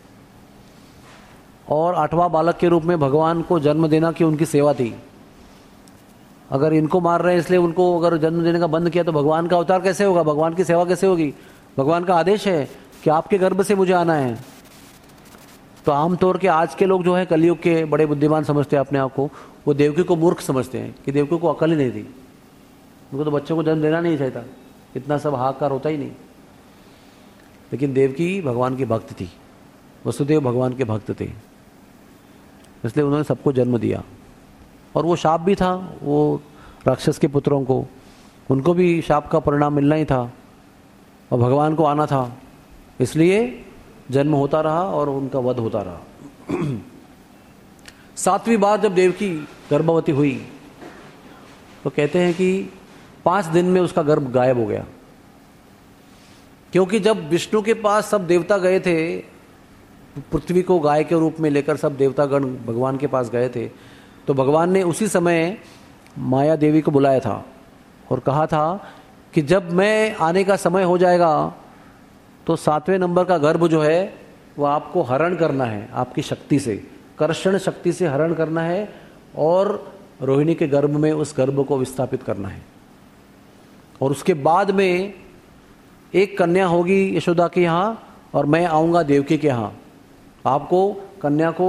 और आठवां बालक के रूप में भगवान को जन्म देना की उनकी सेवा थी। अगर इनको मार रहे हैं इसलिए उनको अगर जन्म देने का बंद किया तो भगवान का अवतार कैसे होगा, भगवान की सेवा कैसे होगी। भगवान का आदेश है कि आपके गर्भ से मुझे आना है। तो आमतौर के आज के लोग जो है कलयुग के बड़े बुद्धिमान समझते हैं अपने आप को, वो देवकी को मूर्ख समझते हैं कि देवकी को अकल ही नहीं थी, उनको तो बच्चों को जन्म देना नहीं चाहिए था, इतना सब हाहाकार होता ही नहीं। लेकिन देवकी भगवान की भक्त थी, वसुदेव भगवान के भक्त थे, इसलिए उन्होंने सबको जन्म दिया। और वो शाप भी था, वो राक्षस के पुत्रों को, उनको भी शाप का परिणाम मिलना ही था और भगवान को आना था, इसलिए जन्म होता रहा और उनका वध होता रहा। सातवीं बार जब देवकी गर्भवती हुई तो कहते हैं कि पांच दिन में उसका गर्भ गायब हो गया, क्योंकि जब विष्णु के पास सब देवता गए थे, पृथ्वी को गाय के रूप में लेकर सब देवतागण भगवान के पास गए थे, तो भगवान ने उसी समय माया देवी को बुलाया था और कहा था कि जब मैं आने का समय हो जाएगा तो सातवें नंबर का गर्भ जो है वो आपको हरण करना है, आपकी शक्ति से, कर्षण शक्ति से हरण करना है और रोहिणी के गर्भ में उस गर्भ को विस्थापित करना है। और उसके बाद में एक कन्या होगी यशोदा के यहाँ और मैं आऊँगा देवकी के यहाँ। आपको कन्या को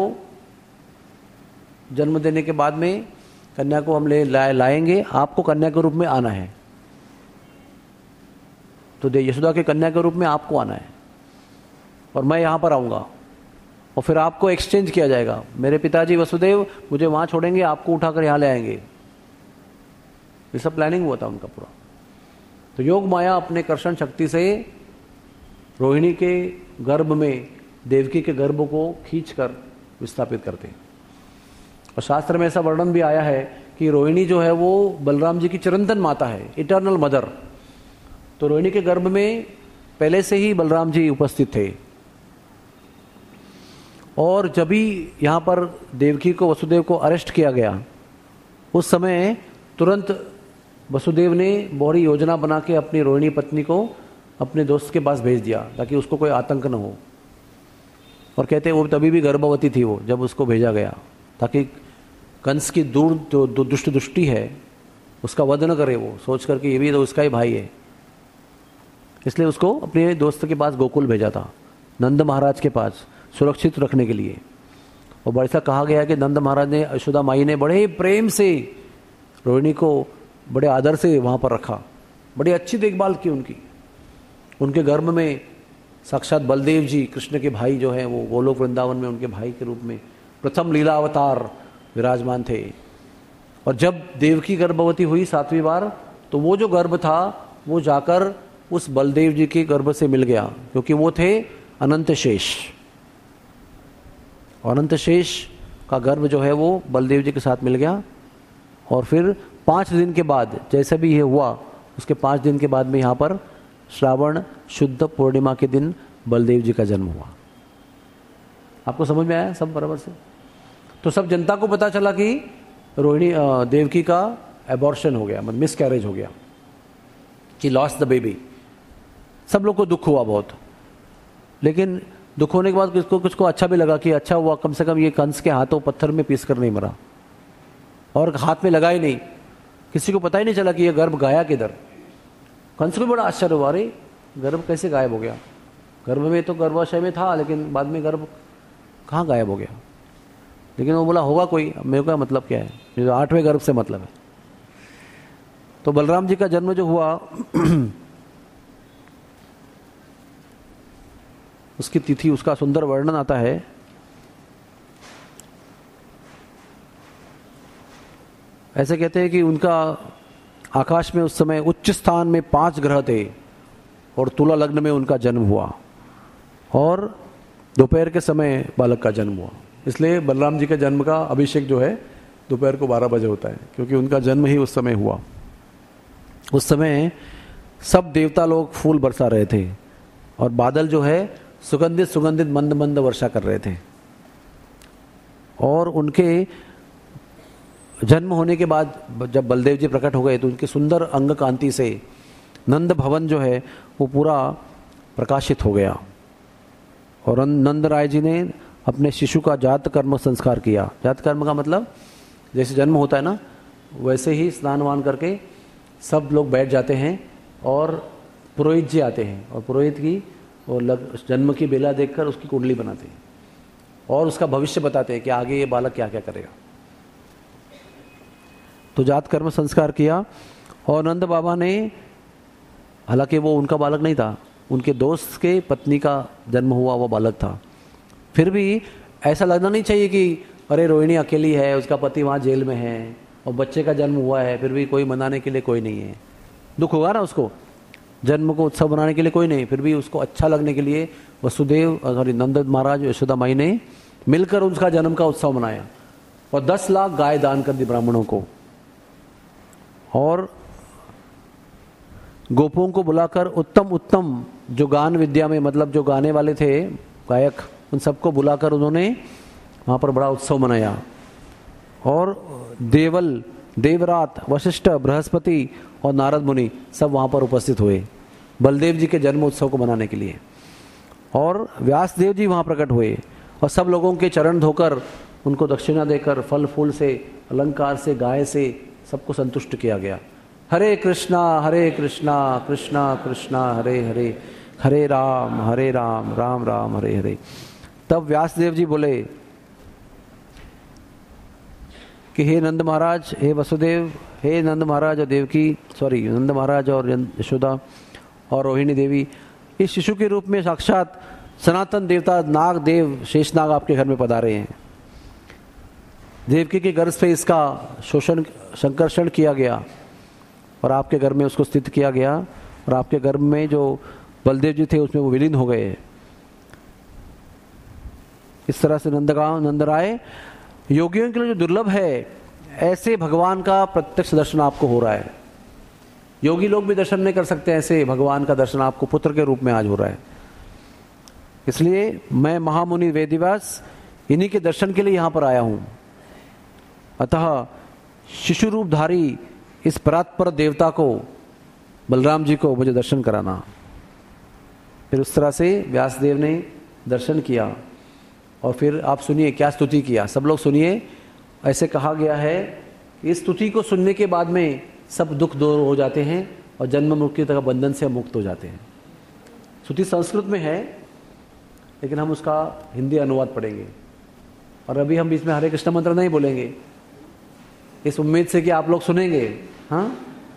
जन्म देने के बाद में कन्या को हम ले लाए लाएंगे, आपको कन्या के रूप में आना है। तो यशोदा के कन्या के रूप में आपको आना है और मैं यहाँ पर आऊँगा और फिर आपको एक्सचेंज किया जाएगा। मेरे पिताजी वसुदेव मुझे वहाँ छोड़ेंगे, आपको उठाकर यहाँ ले आएंगे। ये सब प्लानिंग हुआ था उनका पूरा। तो योग माया अपने कर्षण शक्ति से रोहिणी के गर्भ में देवकी के गर्भ को खींचकर विस्थापित करते हैं। और शास्त्र में ऐसा वर्णन भी आया है कि रोहिणी जो है वो बलराम जी की चिरंतन माता है, इटर्नल मदर। तो रोहिणी के गर्भ में पहले से ही बलराम जी उपस्थित थे। और जब भी यहाँ पर देवकी को वसुदेव को अरेस्ट किया गया, उस समय तुरंत वसुदेव ने बड़ी योजना बना के अपनी रोहिणी पत्नी को अपने दोस्त के पास भेज दिया ताकि उसको कोई आतंक न हो। और कहते हैं वो तभी भी गर्भवती थी वो जब उसको भेजा गया, ताकि कंस की दूर जो दुष्ट दृष्टि है उसका वध न करे, वो सोच कर कि ये भी तो उसका ही भाई है। इसलिए उसको अपने दोस्त के पास गोकुल भेजा था, नंद महाराज के पास, सुरक्षित रखने के लिए। और बड़ा सा कहा गया है कि नंद महाराज ने, यशोदा माई ने बड़े प्रेम से रोहिणी को बड़े आदर से वहाँ पर रखा, बड़ी अच्छी देखभाल की उनकी। उनके गर्भ में साक्षात बलदेव जी, कृष्ण के भाई जो हैं, वो गोलोक वृंदावन में उनके भाई के रूप में प्रथम लीला अवतार विराजमान थे। और जब देवकी गर्भवती हुई सातवीं बार, तो वो जो गर्भ था वो जाकर उस बलदेव जी के गर्भ से मिल गया, क्योंकि वो थे अनंत शेष। और अनंत शेष का गर्भ जो है वो बलदेव जी के साथ मिल गया। और फिर पाँच दिन के बाद, जैसे भी ये हुआ, उसके पाँच दिन के बाद में यहाँ पर श्रावण शुद्ध पूर्णिमा के दिन बलदेव जी का जन्म हुआ। आपको समझ में आया सब बराबर से? तो सब जनता को पता चला कि रोहिणी देवकी का एबॉर्शन हो गया, मतलब मिस कैरेज हो गया, कि लॉस्ट द बेबी। सब लोग को दुख हुआ बहुत, लेकिन दुख होने के बाद किसको कुछ को अच्छा भी लगा कि अच्छा हुआ, कम से कम ये कंस के हाथों पत्थर में पीस कर नहीं मरा और हाथ में लगा ही नहीं। किसी को पता ही नहीं चला कि ये गर्भ गाया किधर। कंस को बड़ा आश्चर्य हुआ, अरे गर्भ कैसे गायब हो गया? गर्भ में तो गर्भाशय में था, लेकिन बाद में गर्भ कहाँ गायब हो गया? लेकिन वो बोला होगा कोई, मेरे को मतलब क्या है, ये तो आठवें गर्भ से मतलब है। तो बलराम जी का जन्म जो हुआ उसकी तिथि, उसका सुंदर वर्णन आता है। ऐसे कहते हैं कि उनका आकाश में उस समय उच्च स्थान में पांच ग्रह थे और तुला लग्न में उनका जन्म हुआ और दोपहर के समय बालक का जन्म हुआ। इसलिए बलराम जी के जन्म का अभिषेक जो है दोपहर को बारह बजे होता है, क्योंकि उनका जन्म ही उस समय हुआ। उस समय सब देवता लोग फूल बरसा रहे थे और बादल जो है सुगंधित सुगंधित मंद मंद वर्षा कर रहे थे। और उनके जन्म होने के बाद जब बलदेव जी प्रकट हो गए तो उनके सुंदर अंग कांति से नंद भवन जो है वो पूरा प्रकाशित हो गया। और नंद राय जी ने अपने शिशु का जात कर्म संस्कार किया। जात कर्म का मतलब जैसे जन्म होता है ना, वैसे ही स्नान वान करके सब लोग बैठ जाते हैं और पुरोहित जी आते हैं और पुरोहित की और लग जन्म की बेला देखकर उसकी कुंडली बनाते हैं और उसका भविष्य बताते हैं कि आगे ये बालक क्या क्या करेगा। तो जात कर्म संस्कार किया और नंद बाबा ने, हालांकि वो उनका बालक नहीं था, उनके दोस्त के पत्नी का जन्म हुआ वो बालक था। फिर भी ऐसा लगना नहीं चाहिए कि अरे रोहिणी अकेली है, उसका पति वहाँ जेल में है और बच्चे का जन्म हुआ है, फिर भी कोई मनाने के लिए कोई नहीं है। दुख होगा ना उसको, जन्म को उत्सव बनाने के लिए कोई नहीं, फिर भी उसको अच्छा लगने के लिए वसुदेव सॉरी नंद महाराज यशोदा माई ने मिलकर उसका जन्म का उत्सव मनाया और दस लाख गाय दान कर दी ब्राह्मणों को। और गोपों को बुलाकर उत्तम उत्तम जो गान विद्या में, मतलब जो गाने वाले थे गायक, उन सबको बुलाकर उन्होंने वहाँ पर बड़ा उत्सव मनाया। और देवल, देवरात, वशिष्ठ, बृहस्पति और नारद मुनि सब वहाँ पर उपस्थित हुए बलदेव जी के जन्म उत्सव को मनाने के लिए। और व्यासदेव जी वहाँ प्रकट हुए और सब लोगों के चरण धोकर उनको दक्षिणा देकर फल फूल से, अलंकार से, गाय से सबको संतुष्ट किया गया। हरे कृष्णा हरे कृष्णा कृष्णा कृष्णा हरे हरे, हरे राम हरे राम राम राम हरे हरे। तब व्यासदेव जी बोले कि हे नंद महाराज, हे वसुदेव, हे नंद महाराज और देवकी, सॉरी नंद महाराज और यशोदा और रोहिणी देवी, इस शिशु के रूप में साक्षात सनातन देवता नाग देव शेषनाग आपके घर में पधारे हैं। देवकी के गर्भ से इसका शोषण संकर्षण किया गया और आपके घर में उसको स्थित किया गया और आपके गर्भ में जो बलदेव जी थे उसमें वो विलीन हो गए। इस तरह से नंदगांव नंदराय योगियों के लिए जो दुर्लभ है, ऐसे भगवान का प्रत्यक्ष दर्शन आपको हो रहा है। योगी लोग भी दर्शन नहीं कर सकते, ऐसे भगवान का दर्शन आपको पुत्र के रूप में आज हो रहा है। इसलिए मैं महामुनि वेदव्यास इन्हीं के दर्शन के लिए यहाँ पर आया हूँ। अतः शिशु रूपधारी इस परात्पर देवता को, बलराम जी को मुझे दर्शन कराना। फिर उस तरह से व्यासदेव ने दर्शन किया और फिर आप सुनिए क्या स्तुति किया। सब लोग सुनिए। ऐसे कहा गया है कि इस स्तुति को सुनने के बाद में सब दुख दूर हो जाते हैं और जन्म मृत्यु तक बंधन से मुक्त हो जाते हैं। स्तुति संस्कृत में है, लेकिन हम उसका हिंदी अनुवाद पढ़ेंगे और अभी हम इसमें हरे कृष्ण मंत्र नहीं बोलेंगे, इस उम्मीद से कि आप लोग सुनेंगे। हाँ,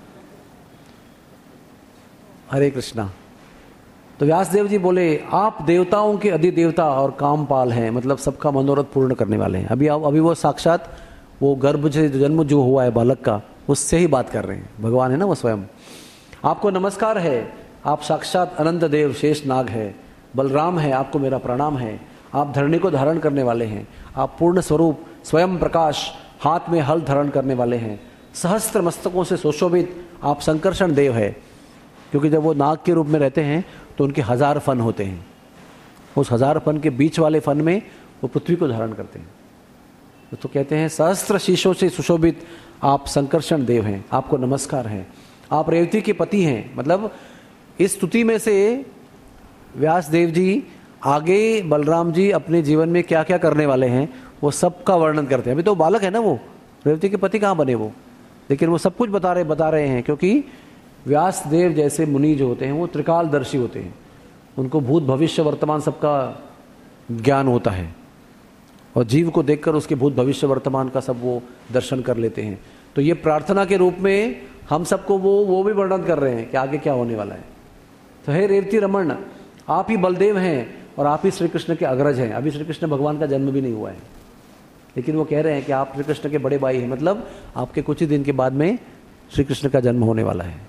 हरे कृष्णा। तो व्यासदेव जी बोले, आप देवताओं के अधिदेवता और कामपाल हैं, मतलब सबका मनोरथ पूर्ण करने वाले हैं। अभी अभी वो साक्षात वो गर्भ से जन्म जो हुआ है बालक का, उससे ही बात कर रहे हैं। भगवान है ना वो स्वयं। आपको नमस्कार है, आप साक्षात अनंत देव शेष नाग है, बलराम है, आपको मेरा प्रणाम है। आप धरणी को धारण करने वाले हैं, आप पूर्ण स्वरूप स्वयं प्रकाश, हाथ में हल धारण करने वाले हैं, सहस्त्र मस्तकों से सुशोभित आप संकर्षण देव है। क्योंकि जब वो नाग के रूप में रहते हैं तो उनके हजार फन होते हैं, उस हजार फन के बीच वाले फन में वो पृथ्वी को धारण करते हैं। तो कहते हैं सहस्त्र शीशों से सुशोभित आप संकर्षण देव हैं, आपको नमस्कार है। आप रेवती के पति हैं। मतलब इस स्तुति में से व्यासदेव जी आगे बलराम जी अपने जीवन में क्या क्या करने वाले हैं वो सब का वर्णन करते हैं। अभी तो बालक है ना वो, रेवती के पति कहाँ बने वो, लेकिन वो सब कुछ बता रहे बता रहे हैं। क्योंकि व्यासदेव जैसे मुनि जो होते हैं वो त्रिकालदर्शी होते हैं, उनको भूत भविष्य वर्तमान सबका ज्ञान होता है और जीव को देखकर उसके भूत भविष्य वर्तमान का सब वो दर्शन कर लेते हैं। तो ये प्रार्थना के रूप में हम सबको वो वो भी वर्णन कर रहे हैं कि आगे क्या होने वाला है। तो हे रेवती रमण, आप ही बलदेव हैं और आप ही श्री कृष्ण के अग्रज हैं। अभी श्री कृष्ण भगवान का जन्म भी नहीं हुआ है, लेकिन वो कह रहे हैं कि आप श्री कृष्ण के बड़े भाई हैं, मतलब आपके कुछ ही दिन के बाद में श्री कृष्ण का जन्म होने वाला है।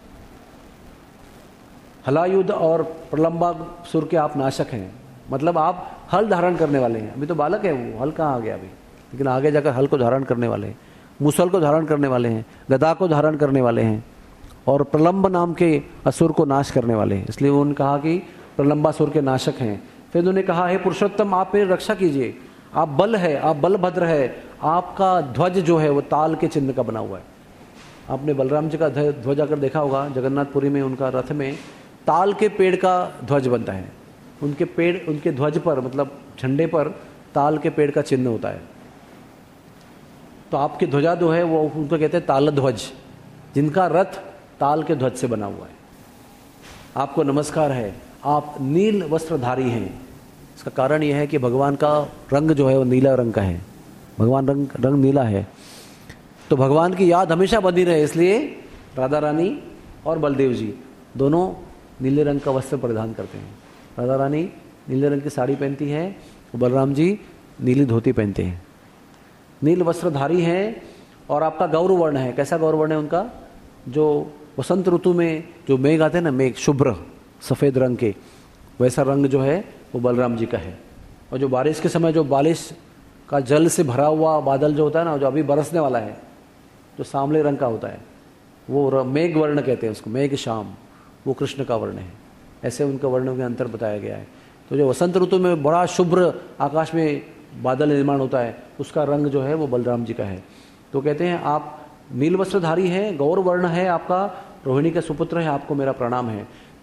हलायुध और प्रलंबासुर के आप नाशक हैं, मतलब आप हल धारण करने वाले हैं। अभी तो बालक है वो, हल कहाँ आ गया अभी, लेकिन आगे जाकर हल को धारण करने वाले हैं, मुसल को धारण करने वाले हैं, गदा को धारण करने वाले हैं और प्रलंब नाम के असुर को नाश करने वाले हैं। इसलिए उन्होंने कहा कि प्रलंबासुर के नाशक हैं। फिर उन्होंने कहा, हे पुरुषोत्तम, आप मेरी रक्षा कीजिए, आप बल है, आप बलभद्र है, आपका ध्वज जो है वो ताल के चिन्ह का बना हुआ है। आपने बलराम जी का ध्वज अगर देखा होगा, जगन्नाथपुरी में उनका रथ में ताल के पेड़ का ध्वज बनता है। उनके पेड़ उनके ध्वज पर, मतलब झंडे पर ताल के पेड़ का चिन्ह होता है। तो आपकी ध्वजा जो है वो उनको कहते हैं ताल ध्वज, जिनका रथ ताल के ध्वज से बना हुआ है। आपको नमस्कार है, आप नील वस्त्रधारी हैं। इसका कारण यह है कि भगवान का रंग जो है वो नीला रंग का है, भगवान रंग रंग नीला है। तो भगवान की याद हमेशा बनी रहे, इसलिए राधा रानी और बलदेव जी दोनों नीले रंग का वस्त्र परिधान करते हैं। राधा रानी नीले रंग की साड़ी पहनती है, बलराम जी नीली धोती पहनते हैं, नील वस्त्रधारी हैं। और आपका गौर वर्ण है, कैसा गौर वर्ण है उनका? जो वसंत ऋतु में जो मेघ आते हैं ना, मेघ शुभ्र सफ़ेद रंग के, वैसा रंग जो है वो बलराम जी का है। और जो बारिश के समय जो बारिश का जल से भरा हुआ बादल जो होता है ना, जो अभी बरसने वाला है, जो सांवले रंग का होता है, वो मेघ वर्ण कहते हैं उसको, मेघ श्याम, वो कृष्ण का वर्ण है। ऐसे उनका वर्णों के अंतर बताया गया है। तो जो वसंत ऋतु में बड़ा शुभ्र आकाश में बादल निर्माण होता है, उसका रंग जो है वो बलराम जी का है। तो कहते हैं आप नील वस्त्रधारी हैं, गौर वर्ण है आपका, रोहिणी के सुपुत्र है, आपको मेरा प्रणाम है।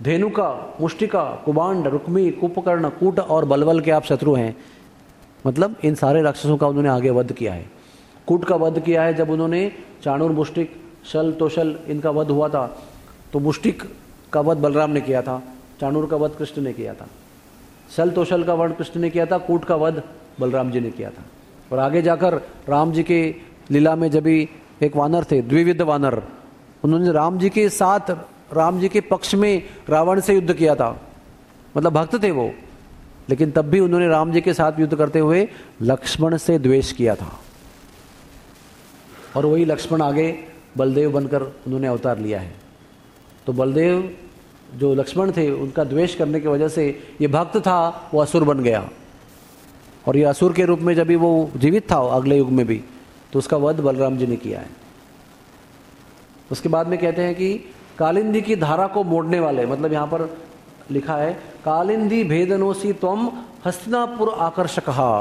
धेनुका, मुष्टिका, कुबांड, रुक्मी, कुंभकर्ण, कूट और बलबल के आप शत्रु हैं। मतलब इन सारे राक्षसों का उन्होंने आगे वध किया है। कूट का वध किया है जब उन्होंने चाणूर, मुष्टिक, शल, तोशल इनका वध हुआ था, तो मुष्टिक का वध बलराम ने किया था, चाणूर का वध कृष्ण ने किया था, शल तोशल का वध कृष्ण ने किया था, कूट का वध बलराम जी ने किया था। और आगे जाकर राम जी के लीला में जब भी एक वानर थे, द्विविध वानर, उन्होंने राम जी के साथ, राम जी के पक्ष में रावण से युद्ध किया था। मतलब भक्त थे वो, लेकिन तब भी उन्होंने राम जी के साथ युद्ध करते हुए लक्ष्मण से द्वेष किया था। और वही लक्ष्मण आगे बलदेव बनकर उन्होंने अवतार लिया है। तो बलदेव जो लक्ष्मण थे, उनका द्वेष करने की वजह से ये भक्त था वो असुर बन गया, और ये असुर के रूप में जब भी वो जीवित था अगले युग में भी, तो उसका वध बलराम जी ने किया है। उसके बाद में कहते हैं कि कालिंदी की धारा को मोड़ने वाले, मतलब यहाँ पर लिखा है कालिंदी भेदनोसी त्वम हस्तिनापुर आकर्षकहा।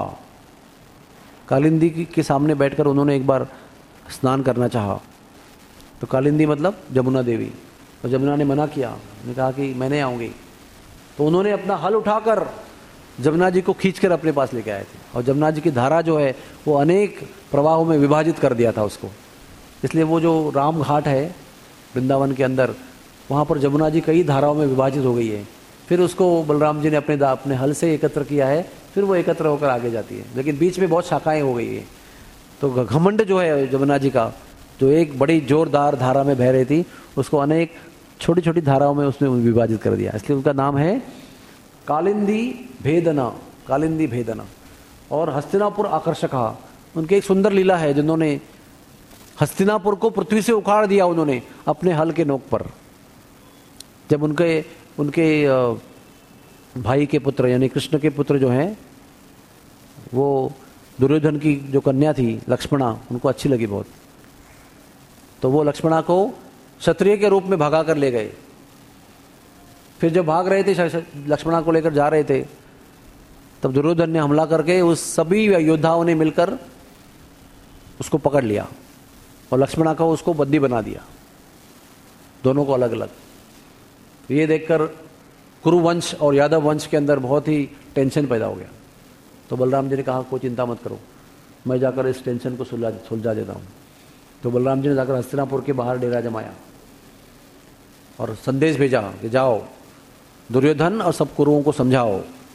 कालिंदी के सामने बैठकर उन्होंने एक बार स्नान करना चाहा, तो कालिंदी मतलब जमुना देवी, तो जमुना ने मना किया, उन्होंने कहा कि मैं नहीं आऊँगी। तो उन्होंने अपना हल उठाकर जमुना जी को खींचकर अपने पास लेके आए थे, और जमुना जी की धारा जो है वो अनेक प्रवाहों में विभाजित कर दिया था उसको। इसलिए वो जो राम घाट है वृंदावन के अंदर, वहाँ पर जमुना जी कई धाराओं में विभाजित हो गई है। फिर उसको बलराम जी ने अपने अपने हल से एकत्र किया है, फिर वो एकत्र होकर आगे जाती है, लेकिन बीच में बहुत शाखाएं हो गई है। तो घमंड जो है जमुना जी का, जो एक बड़ी जोरदार धारा में बह रही थी, उसको अनेक छोटी छोटी धाराओं में उसने विभाजित कर दिया, इसलिए उनका नाम है कालिंदी भेदना, कालिंदी भेदना। और हस्तिनापुर आकर्षका, उनकी एक सुंदर लीला है, जिन्होंने हस्तिनापुर को पृथ्वी से उखाड़ दिया उन्होंने अपने हल के नोक पर। जब उनके उनके भाई के पुत्र यानी कृष्ण के पुत्र जो हैं, वो दुर्योधन की जो कन्या थी लक्ष्मणा, उनको अच्छी लगी बहुत, तो वो लक्ष्मणा को क्षत्रिय के रूप में भगा कर ले गए। फिर जब भाग रहे थे, लक्ष्मणा को लेकर जा रहे थे, तब दुर्योधन ने हमला करके उस सभी योद्धाओं ने मिलकर उसको पकड़ लिया और लक्ष्मणा को उसको बंदी बना दिया, दोनों को अलग अलग। ये देखकर कुरुवंश और यादव वंश के अंदर बहुत ही टेंशन पैदा हो गया। तो बलराम जी ने कहा कोई चिंता मत करो, मैं जाकर इस टेंशन को सुलझा सुलझा देता हूँ। तो बलराम जी ने जाकर हस्तिनापुर के बाहर डेरा जमाया और संदेश भेजा कि जाओ दुर्योधन और सब कुरुओं को समझाओ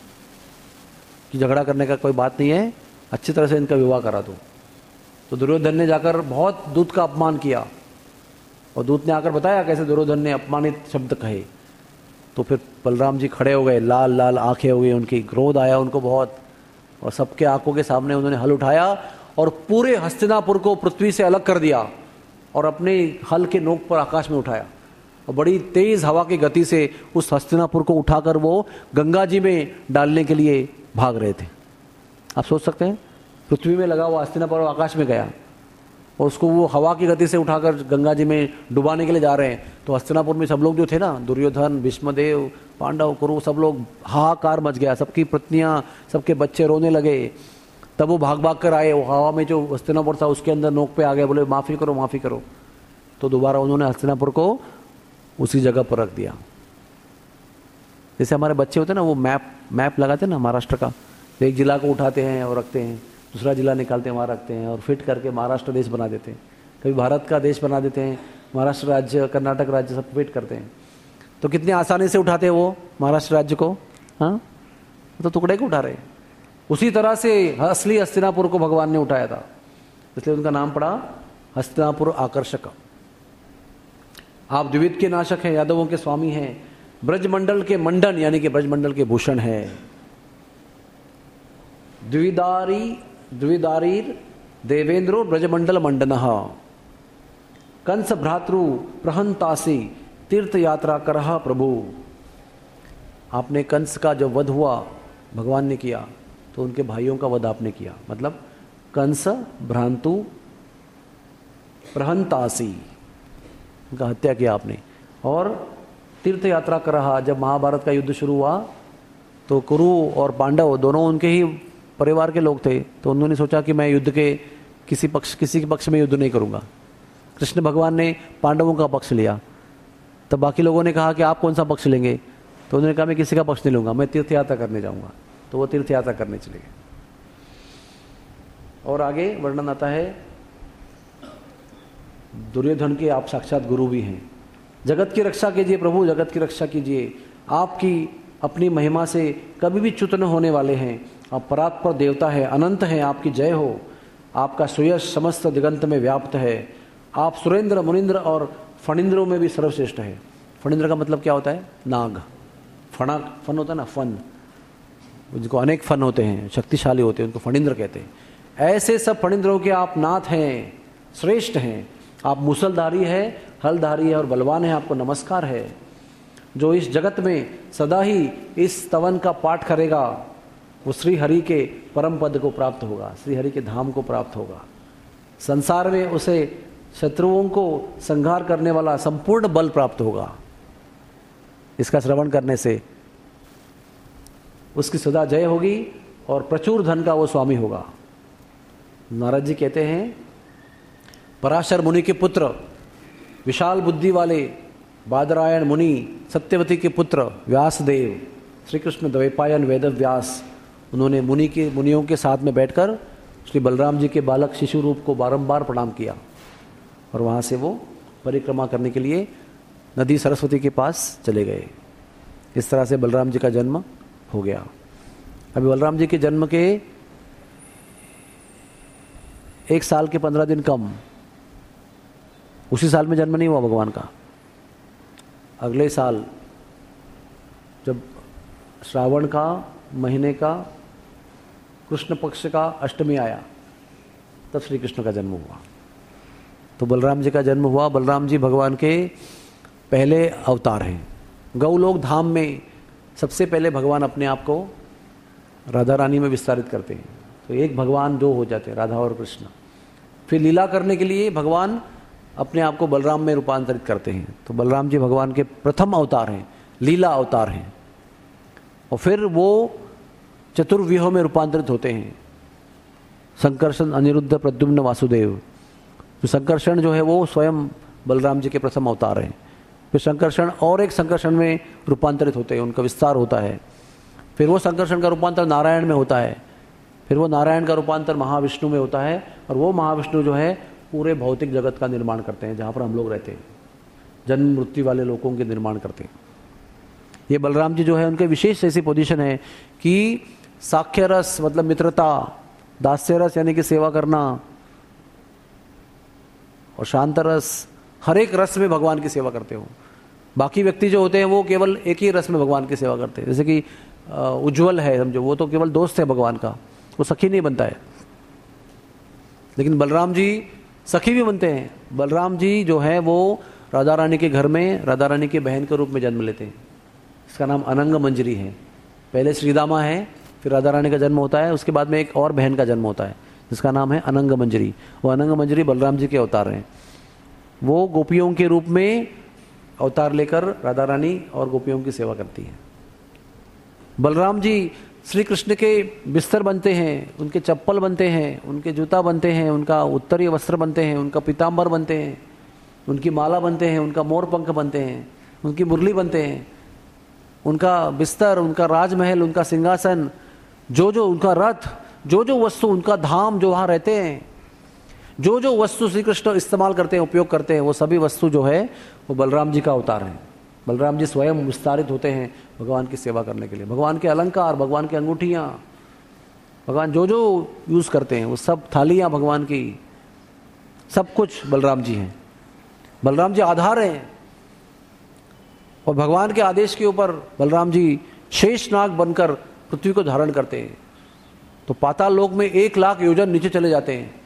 कि झगड़ा करने का कोई बात नहीं है, अच्छी तरह से इनका विवाह करा दो। तो दुर्योधन ने जाकर बहुत दूत का अपमान किया, और दूत ने आकर बताया कैसे दुर्योधन ने अपमानित शब्द कहे। तो फिर बलराम जी खड़े हो गए, लाल लाल आंखें हो गई उनकी, क्रोध आया उनको बहुत, और सबके आंखों के सामने उन्होंने हल उठाया और पूरे हस्तिनापुर को पृथ्वी से अलग कर दिया और अपने हल के नोक पर आकाश में उठाया, और बड़ी तेज हवा की गति से उस हस्तिनापुर को उठाकर वो गंगा जी में डालने के लिए भाग रहे थे। आप सोच सकते हैं, पृथ्वी में लगा हुआ हस्तिनापुर आकाश में गया, और उसको वो हवा की गति से उठाकर गंगा जी में डुबाने के लिए जा रहे हैं। तो हस्तिनापुर में सब लोग जो थे ना, दुर्योधन, भीष्मदेव, पांडव, कुरु, सब लोग हाहाकार मच गया, सबकी पत्नियां, सबके बच्चे रोने लगे। तब वो भाग भाग कर आए, वो हवा में जो हस्तिनापुर था उसके अंदर नोक पे आ गए, बोले माफ़ी करो माफ़ी करो। तो दोबारा उन्होंने हस्तिनापुर को उसी जगह पर रख दिया। जैसे हमारे बच्चे होते हैं ना, वो मैप मैप लगाते हैं ना महाराष्ट्र का, तो एक जिला को उठाते हैं और रखते हैं, दूसरा जिला निकालते हैं वहाँ रखते हैं, और फिट करके महाराष्ट्र देश बना देते हैं, कभी भारत का देश बना देते हैं, महाराष्ट्र राज्य, कर्नाटक राज्य, सब फिट करते हैं। तो कितनी आसानी से उठाते हैं वो महाराष्ट्र राज्य को, हाँ, तो टुकड़े को उठा रहे। उसी तरह से असली हस्तिनापुर को भगवान ने उठाया था, इसलिए उनका नाम पड़ा हस्तिनापुर आकर्षक। आप द्विविध के नाशक हैं, यादवों के स्वामी हैं, ब्रजमंडल के मंडन यानी कि ब्रजमंडल के भूषण है। द्विदारी द्विदारीर देवेंद्रो ब्रजमंडल मंडनः कंस भ्रातृ प्रहंतासी तीर्थ यात्रा करह प्रभु। आपने कंस का जो वध हुआ भगवान ने किया, तो उनके भाइयों का वध आपने किया, मतलब कंस भ्रांतु प्रहंतासी, उनका हत्या किया आपने। और तीर्थ यात्रा कर रहा, जब महाभारत का युद्ध शुरू हुआ तो कुरु और पांडव दोनों उनके ही परिवार के लोग थे, तो उन्होंने सोचा कि मैं युद्ध के किसी पक्ष किसी के पक्ष में युद्ध नहीं करूंगा। कृष्ण भगवान ने पांडवों का पक्ष लिया, तब बाकी लोगों ने कहा कि आप कौन सा पक्ष लेंगे? तो उन्होंने कहा मैं किसी का पक्ष नहीं लूँगा, मैं तीर्थ यात्रा करने जाऊँगा। तो वो तीर्थ यात्रा करने चले गए। और आगे वर्णन आता है, दुर्योधन के आप साक्षात गुरु भी हैं। जगत की रक्षा कीजिए प्रभु, जगत की रक्षा कीजिए, आपकी अपनी महिमा से कभी भी च्युत न होने वाले हैं। आप परात्पर देवता है, अनंत हैं, आपकी जय हो। आपका सुयश समस्त दिगंत में व्याप्त है। आप सुरेंद्र, मुनिंद्र और फणिंद्रों में भी सर्वश्रेष्ठ है। फणिंद्र का मतलब क्या होता है? नाग। फणा फन होता है ना, फन, जिनको अनेक फन होते हैं, शक्तिशाली होते हैं, उनको फणिंद्र कहते हैं। ऐसे सब फणिंद्रों के आप नाथ हैं, श्रेष्ठ हैं। आप मूसलधारी है, हलधारी है और बलवान है, आपको नमस्कार है। जो इस जगत में सदा ही इस स्तवन का पाठ करेगा वो श्री हरि के परम पद को प्राप्त होगा, श्री हरि के धाम को प्राप्त होगा। संसार में उसे शत्रुओं को संहार करने वाला संपूर्ण बल प्राप्त होगा। इसका श्रवण करने से उसकी सदा जय होगी और प्रचुर धन का वो स्वामी होगा। नारद जी कहते हैं, पराशर मुनि के पुत्र, विशाल बुद्धि वाले बादरायण मुनि, सत्यवती के पुत्र व्यासदेव, श्री कृष्ण द्वैपायन वेद व्यास, उन्होंने मुनि के मुनियों के साथ में बैठकर श्री बलराम जी के बालक शिशु रूप को बारंबार प्रणाम किया और वहाँ से वो परिक्रमा करने के लिए नदी सरस्वती के पास चले गए। इस तरह से बलराम जी का जन्म हो गया। अभी बलराम जी के जन्म के एक साल के पंद्रह दिन कम, उसी साल में जन्म नहीं हुआ भगवान का। अगले साल जब श्रावण का महीने का कृष्ण पक्ष का अष्टमी आया, तब श्री कृष्ण का जन्म हुआ। तो बलराम जी का जन्म हुआ। बलराम जी भगवान के पहले अवतार हैं। गौलोक धाम में सबसे पहले भगवान अपने आप को राधा रानी में विस्तारित करते हैं। तो एक भगवान दो हो जाते हैं, राधा और कृष्ण। फिर लीला करने के लिए भगवान अपने आप को बलराम में रूपांतरित करते हैं। तो बलराम जी भगवान के प्रथम अवतार हैं, लीला अवतार हैं। और फिर वो चतुर्व्यूह में रूपांतरित होते हैं, संकर्षण, अनिरुद्ध, प्रद्युम्न, वासुदेव। तो संकर्षण जो है वो स्वयं बलराम जी के प्रथम अवतार हैं। फिर संकर्षण और एक संकर्षण में रूपांतरित होते हैं, उनका विस्तार होता है। फिर वो संकर्षण का रूपांतर नारायण में होता है। फिर वो नारायण का रूपांतर महाविष्णु में होता है। और वो महाविष्णु जो है पूरे भौतिक जगत का निर्माण करते हैं, जहाँ पर हम लोग रहते हैं, जन्म मृत्यु वाले लोगों के निर्माण करते हैं। ये बलराम जी जो है उनके विशेष ऐसी पोजीशन है कि साख्य रस मतलब मित्रता, दास्य रस यानी कि सेवा करना, और शांत रस, हर एक रस में भगवान की सेवा करते हो। बाकी व्यक्ति जो होते हैं वो केवल एक ही रस में भगवान की सेवा करते हैं। जैसे कि उज्ज्वल है, समझो, वो तो केवल दोस्त है भगवान का, वो सखी नहीं बनता है। लेकिन बलराम जी सखी भी बनते हैं। बलराम जी जो है वो राधा रानी के घर में राधा रानी की बहन के रूप में जन्म लेते हैं। इसका नाम अनंग मंजरी है। पहले श्रीदामा है, फिर राधा रानी का जन्म होता है, उसके बाद में एक और बहन का जन्म होता है जिसका नाम है अनंग मंजरी। वो अनंग मंजरी बलराम जी के अवतार हैं। वो गोपियों के रूप में अवतार लेकर राधा रानी और गोपियों की सेवा करती हैं। बलराम जी श्री कृष्ण के बिस्तर बनते हैं, उनके चप्पल बनते हैं, उनके जूता बनते हैं, उनका उत्तरीय वस्त्र बनते हैं, उनका पीताम्बर बनते हैं, उनकी माला बनते हैं, उनका मोर पंख बनते हैं, उनकी मुरली बनते हैं, उनका बिस्तर, उनका राजमहल, उनका सिंहासन, जो जो उनका रथ, जो जो वस्तु, उनका धाम जो वहाँ रहते हैं, जो जो वस्तु श्री कृष्ण इस्तेमाल करते हैं, उपयोग करते हैं, वो सभी वस्तु जो है वो बलराम जी का अवतार है। बलराम जी स्वयं विस्तारित होते हैं भगवान की सेवा करने के लिए। भगवान के अलंकार, भगवान की अंगूठियाँ, भगवान जो जो यूज़ करते हैं वो सब, थालियाँ भगवान की, सब कुछ बलराम जी हैं। बलराम जी आधार हैं। और भगवान के आदेश के ऊपर बलराम जी शेषनाग बनकर पृथ्वी को धारण करते हैं। तो पाताल लोक में एक लाख योजन नीचे चले जाते हैं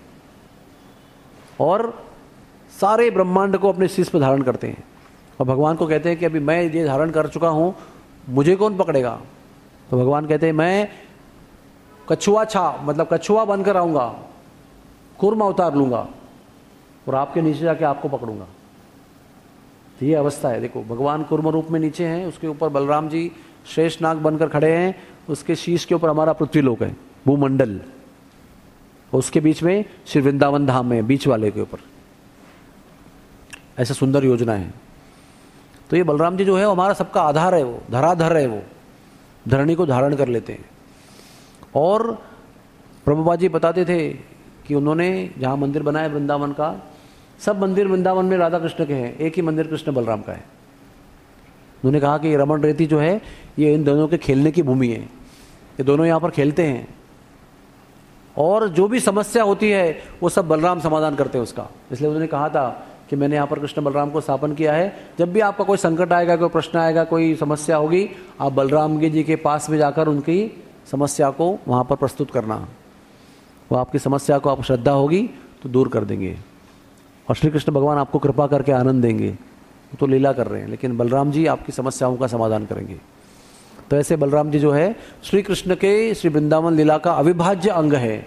और सारे ब्रह्मांड को अपने शीश पर धारण करते हैं। और भगवान को कहते हैं कि अभी मैं ये धारण कर चुका हूँ, मुझे कौन पकड़ेगा? तो भगवान कहते हैं मैं कछुआ छा मतलब कछुआ बनकर आऊँगा, कूर्म अवतार लूँगा और आपके नीचे जाके आपको पकड़ूंगा। तो ये अवस्था है। देखो, भगवान कूर्म रूप में नीचे हैं, उसके ऊपर बलराम जी शेषनाग बनकर खड़े हैं, उसके शीश के ऊपर हमारा पृथ्वी लोक है, भूमंडल, उसके बीच में श्री वृंदावन धाम है, बीच वाले के ऊपर। ऐसा सुंदर योजना है। तो ये बलराम जी जो है हमारा सबका आधार है, वो धराधर है, वो धरणी को धारण कर लेते हैं। और प्रभुपाद जी बताते थे कि उन्होंने जहाँ मंदिर बनाया वृंदावन का, सब मंदिर वृंदावन में राधा कृष्ण के हैं, एक ही मंदिर कृष्ण बलराम का है। उन्होंने कहा कि रमण रेती जो है ये इन दोनों के खेलने की भूमि है, ये दोनों यहाँ पर खेलते हैं, और जो भी समस्या होती है वो सब बलराम समाधान करते हैं उसका। इसलिए उन्होंने कहा था कि मैंने यहाँ पर कृष्ण बलराम को स्थापन किया है, जब भी आपका कोई संकट आएगा, कोई प्रश्न आएगा, कोई समस्या होगी, आप बलराम जी के पास में जाकर उनकी समस्या को वहाँ पर प्रस्तुत करना, वो आपकी समस्या को आप श्रद्धा होगी तो दूर कर देंगे, और श्री कृष्ण भगवान आपको कृपा करके आनंद देंगे। तो लीला कर रहे हैं, लेकिन बलराम जी आपकी समस्याओं का समाधान करेंगे। तो ऐसे बलराम जी जो है श्री कृष्ण के श्री वृंदावन लीला का अविभाज्य अंग है,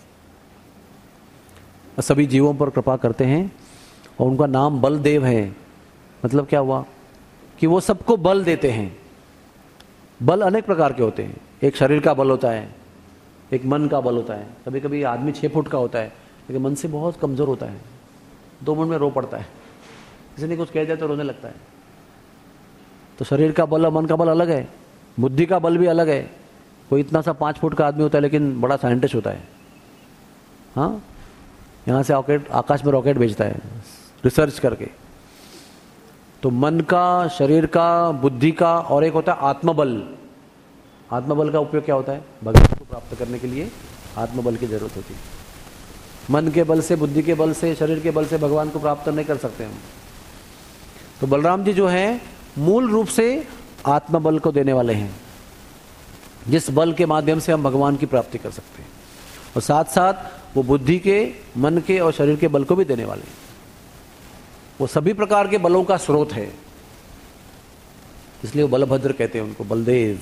सभी जीवों पर कृपा करते हैं, और उनका नाम बलदेव है। मतलब क्या हुआ कि वो सबको बल देते हैं। बल अनेक प्रकार के होते हैं, एक शरीर का बल होता है, एक मन का बल होता है। कभी कभी आदमी छः फुट का होता है लेकिन मन से बहुत कमज़ोर होता है, दो मिनट में रो पड़ता है, किसी ने कुछ कह दिया तो रोने लगता है। तो शरीर का बल और मन का बल अलग है, बुद्धि का बल भी अलग है। कोई इतना सा पाँच फुट का आदमी होता है लेकिन बड़ा साइंटिस्ट होता है, हाँ, यहाँ से रॉकेट, आकाश में रॉकेट भेजता है रिसर्च करके। तो मन का, शरीर का, बुद्धि का, और एक होता है आत्मबल। आत्मबल का उपयोग क्या होता है? भगवान को प्राप्त करने के लिए आत्मबल की जरूरत होती है। मन के बल से, बुद्धि के बल से, शरीर के बल से भगवान को प्राप्त नहीं कर सकते हम। तो बलराम जी जो हैं मूल रूप से आत्मबल को देने वाले हैं, जिस बल के माध्यम से हम भगवान की प्राप्ति कर सकते हैं, और साथ साथ वो बुद्धि के, मन के और शरीर के बल को भी देने वाले हैं। वो सभी प्रकार के बलों का स्रोत है, इसलिए वो बलभद्र कहते हैं उनको, बलदेव।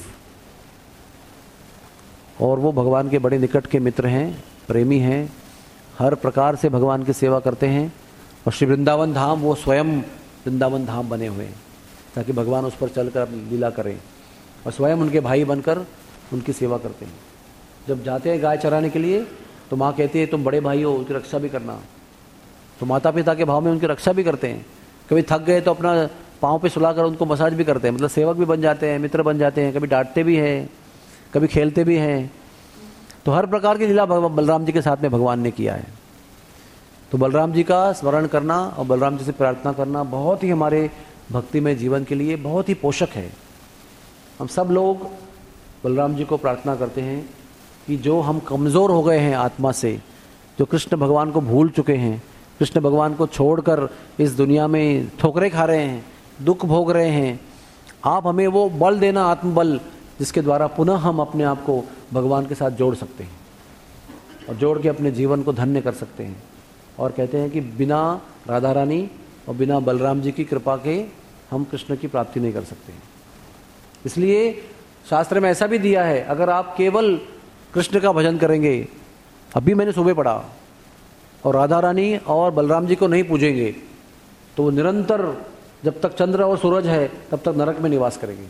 और वो भगवान के बड़े निकट के मित्र हैं, प्रेमी हैं, हर प्रकार से भगवान की सेवा करते हैं। और श्री वृंदावन धाम, वो स्वयं वृंदावन धाम बने हुए हैं ताकि भगवान उस पर चलकर लीला करें, और स्वयं उनके भाई बनकर उनकी सेवा करते हैं। जब जाते हैं गाय चराने के लिए तो माँ कहती है तुम बड़े भाई हो, उनकी रक्षा भी करना। तो माता पिता के भाव में उनकी रक्षा भी करते हैं। कभी थक गए तो अपना पाँव पे सुलाकर उनको मसाज भी करते हैं, मतलब सेवक भी बन जाते हैं, मित्र बन जाते हैं। कभी डांटते भी हैं, कभी खेलते भी हैं। तो हर प्रकार की लीला बलराम जी के साथ में भगवान ने किया है। तो बलराम जी का स्मरण करना और बलराम जी से प्रार्थना करना बहुत ही हमारे भक्तिमय जीवन के लिए बहुत ही पोषक है। हम सब लोग बलराम जी को प्रार्थना करते हैं कि जो हम कमज़ोर हो गए हैं आत्मा से, जो कृष्ण भगवान को भूल चुके हैं, कृष्ण भगवान को छोड़कर इस दुनिया में ठोकरें खा रहे हैं, दुख भोग रहे हैं, आप हमें वो बल देना, आत्मबल, जिसके द्वारा पुनः हम अपने आप को भगवान के साथ जोड़ सकते हैं और जोड़ के अपने जीवन को धन्य कर सकते हैं। और कहते हैं कि बिना राधा रानी और बिना बलराम जी की कृपा के हम कृष्ण की प्राप्ति नहीं कर सकते। इसलिए शास्त्र में ऐसा भी दिया है, अगर आप केवल कृष्ण का भजन करेंगे, अभी मैंने सुबह पढ़ा, और राधा रानी और बलराम जी को नहीं पूजेंगे तो वो निरंतर जब तक चंद्र और सूरज है तब तक नरक में निवास करेंगे।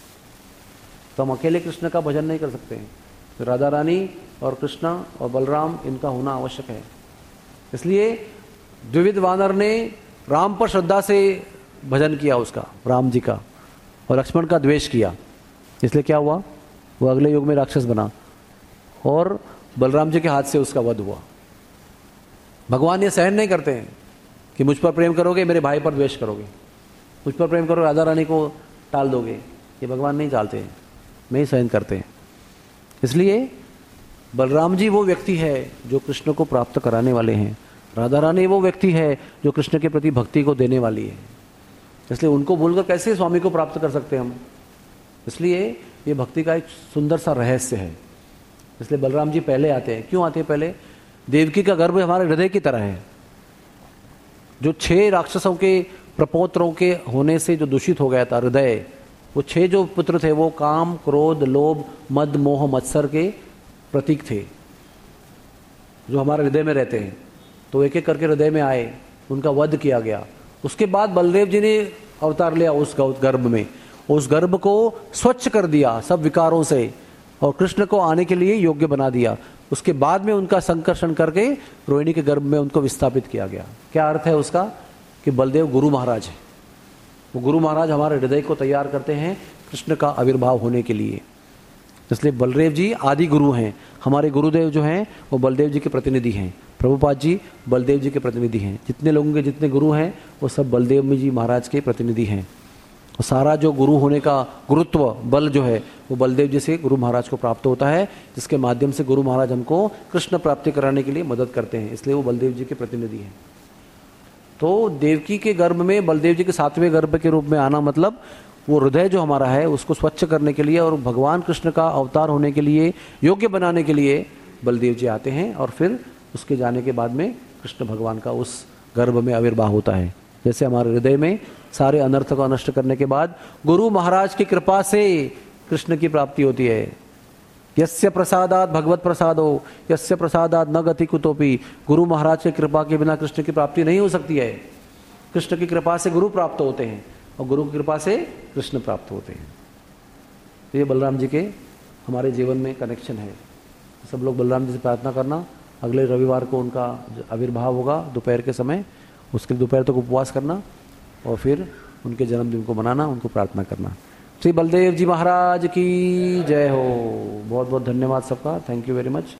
तो हम अकेले कृष्ण का भजन नहीं कर सकते हैं, तो राधा रानी और कृष्ण और बलराम, इनका होना आवश्यक है। इसलिए द्विविध वानर ने राम पर श्रद्धा से भजन किया उसका, राम जी का, और लक्ष्मण का द्वेष किया। इसलिए क्या हुआ, वो अगले युग में राक्षस बना और बलराम जी के हाथ से उसका वध हुआ। भगवान ये सहन नहीं करते हैं कि मुझ पर प्रेम करोगे, मेरे भाई पर द्वेष करोगे, मुझ पर प्रेम करो, राधा रानी को टाल दोगे। ये भगवान नहीं चाहते हैं, नहीं सहन करते हैं। इसलिए बलराम जी वो व्यक्ति है जो कृष्ण को प्राप्त कराने वाले हैं, राधा रानी वो व्यक्ति है जो कृष्ण के प्रति भक्ति को देने वाली है। इसलिए उनको भूलकर कैसे स्वामी को प्राप्त कर सकते हैं हम। इसलिए ये भक्ति का एक सुंदर सा रहस्य है। इसलिए बलराम जी पहले आते हैं। क्यों आते हैं पहले? देवकी का गर्भ हमारे हृदय की तरह है। जो छह राक्षसों के प्रपोत्रों के होने से जो दूषित हो गया था हृदय, वो छह जो पुत्र थे वो काम, क्रोध, लोभ, मद, मोह, मत्सर के प्रतीक थे जो हमारे हृदय में रहते हैं। तो एक एक करके हृदय में आए, उनका वध किया गया। उसके बाद बलदेव जी ने अवतार लिया उस गर्भ में, उस गर्भ को स्वच्छ कर दिया सब विकारों से और कृष्ण को आने के लिए योग्य बना दिया। उसके बाद में उनका संकर्षण करके रोहिणी के गर्भ में उनको विस्थापित किया गया। क्या अर्थ है उसका? कि बलदेव गुरु महाराज है। वो गुरु महाराज हमारे हृदय को तैयार करते हैं कृष्ण का आविर्भाव होने के लिए। इसलिए बलदेव जी आदि गुरु हैं। हमारे गुरुदेव जो हैं वो बलदेव जी के प्रतिनिधि हैं। प्रभुपाद जी बलदेव जी के प्रतिनिधि हैं। जितने लोगों के जितने गुरु हैं वो सब बलदेव जी महाराज के प्रतिनिधि हैं। और सारा जो गुरु होने का गुरुत्व बल जो है वो बलदेव जी से गुरु महाराज को प्राप्त होता है, जिसके माध्यम से गुरु महाराज हमको कृष्ण प्राप्ति कराने के लिए मदद करते हैं। इसलिए वो बलदेव जी के प्रतिनिधि हैं। तो देवकी के गर्भ में बलदेव जी के सातवें गर्भ के रूप में आना मतलब वो हृदय जो हमारा है उसको स्वच्छ करने के लिए और भगवान कृष्ण का अवतार होने के लिए, योग्य बनाने के लिए बलदेव जी आते हैं। और फिर उसके जाने के बाद में कृष्ण भगवान का उस गर्भ में आविर्भाव होता है। जैसे हमारे हृदय में सारे अनर्थ को नष्ट करने के बाद गुरु महाराज की कृपा से कृष्ण की प्राप्ति होती है। यस्य प्रसादात भगवत प्रसादो यस्य प्रसादात न गति कुतोपि। गुरु महाराज की कृपा के बिना कृष्ण की प्राप्ति नहीं हो सकती है। कृष्ण की कृपा से गुरु प्राप्त होते हैं और गुरु की कृपा से कृष्ण प्राप्त होते हैं। तो ये बलराम जी के हमारे जीवन में कनेक्शन है। सब लोग बलराम जी से प्रार्थना करना। अगले रविवार को उनका आविर्भाव होगा दोपहर के समय, उसके लिए दोपहर तक उपवास करना और फिर उनके जन्मदिन को मनाना, उनको प्रार्थना करना। श्री बलदेव जी महाराज की जय हो। बहुत बहुत धन्यवाद सबका। Thank you very much.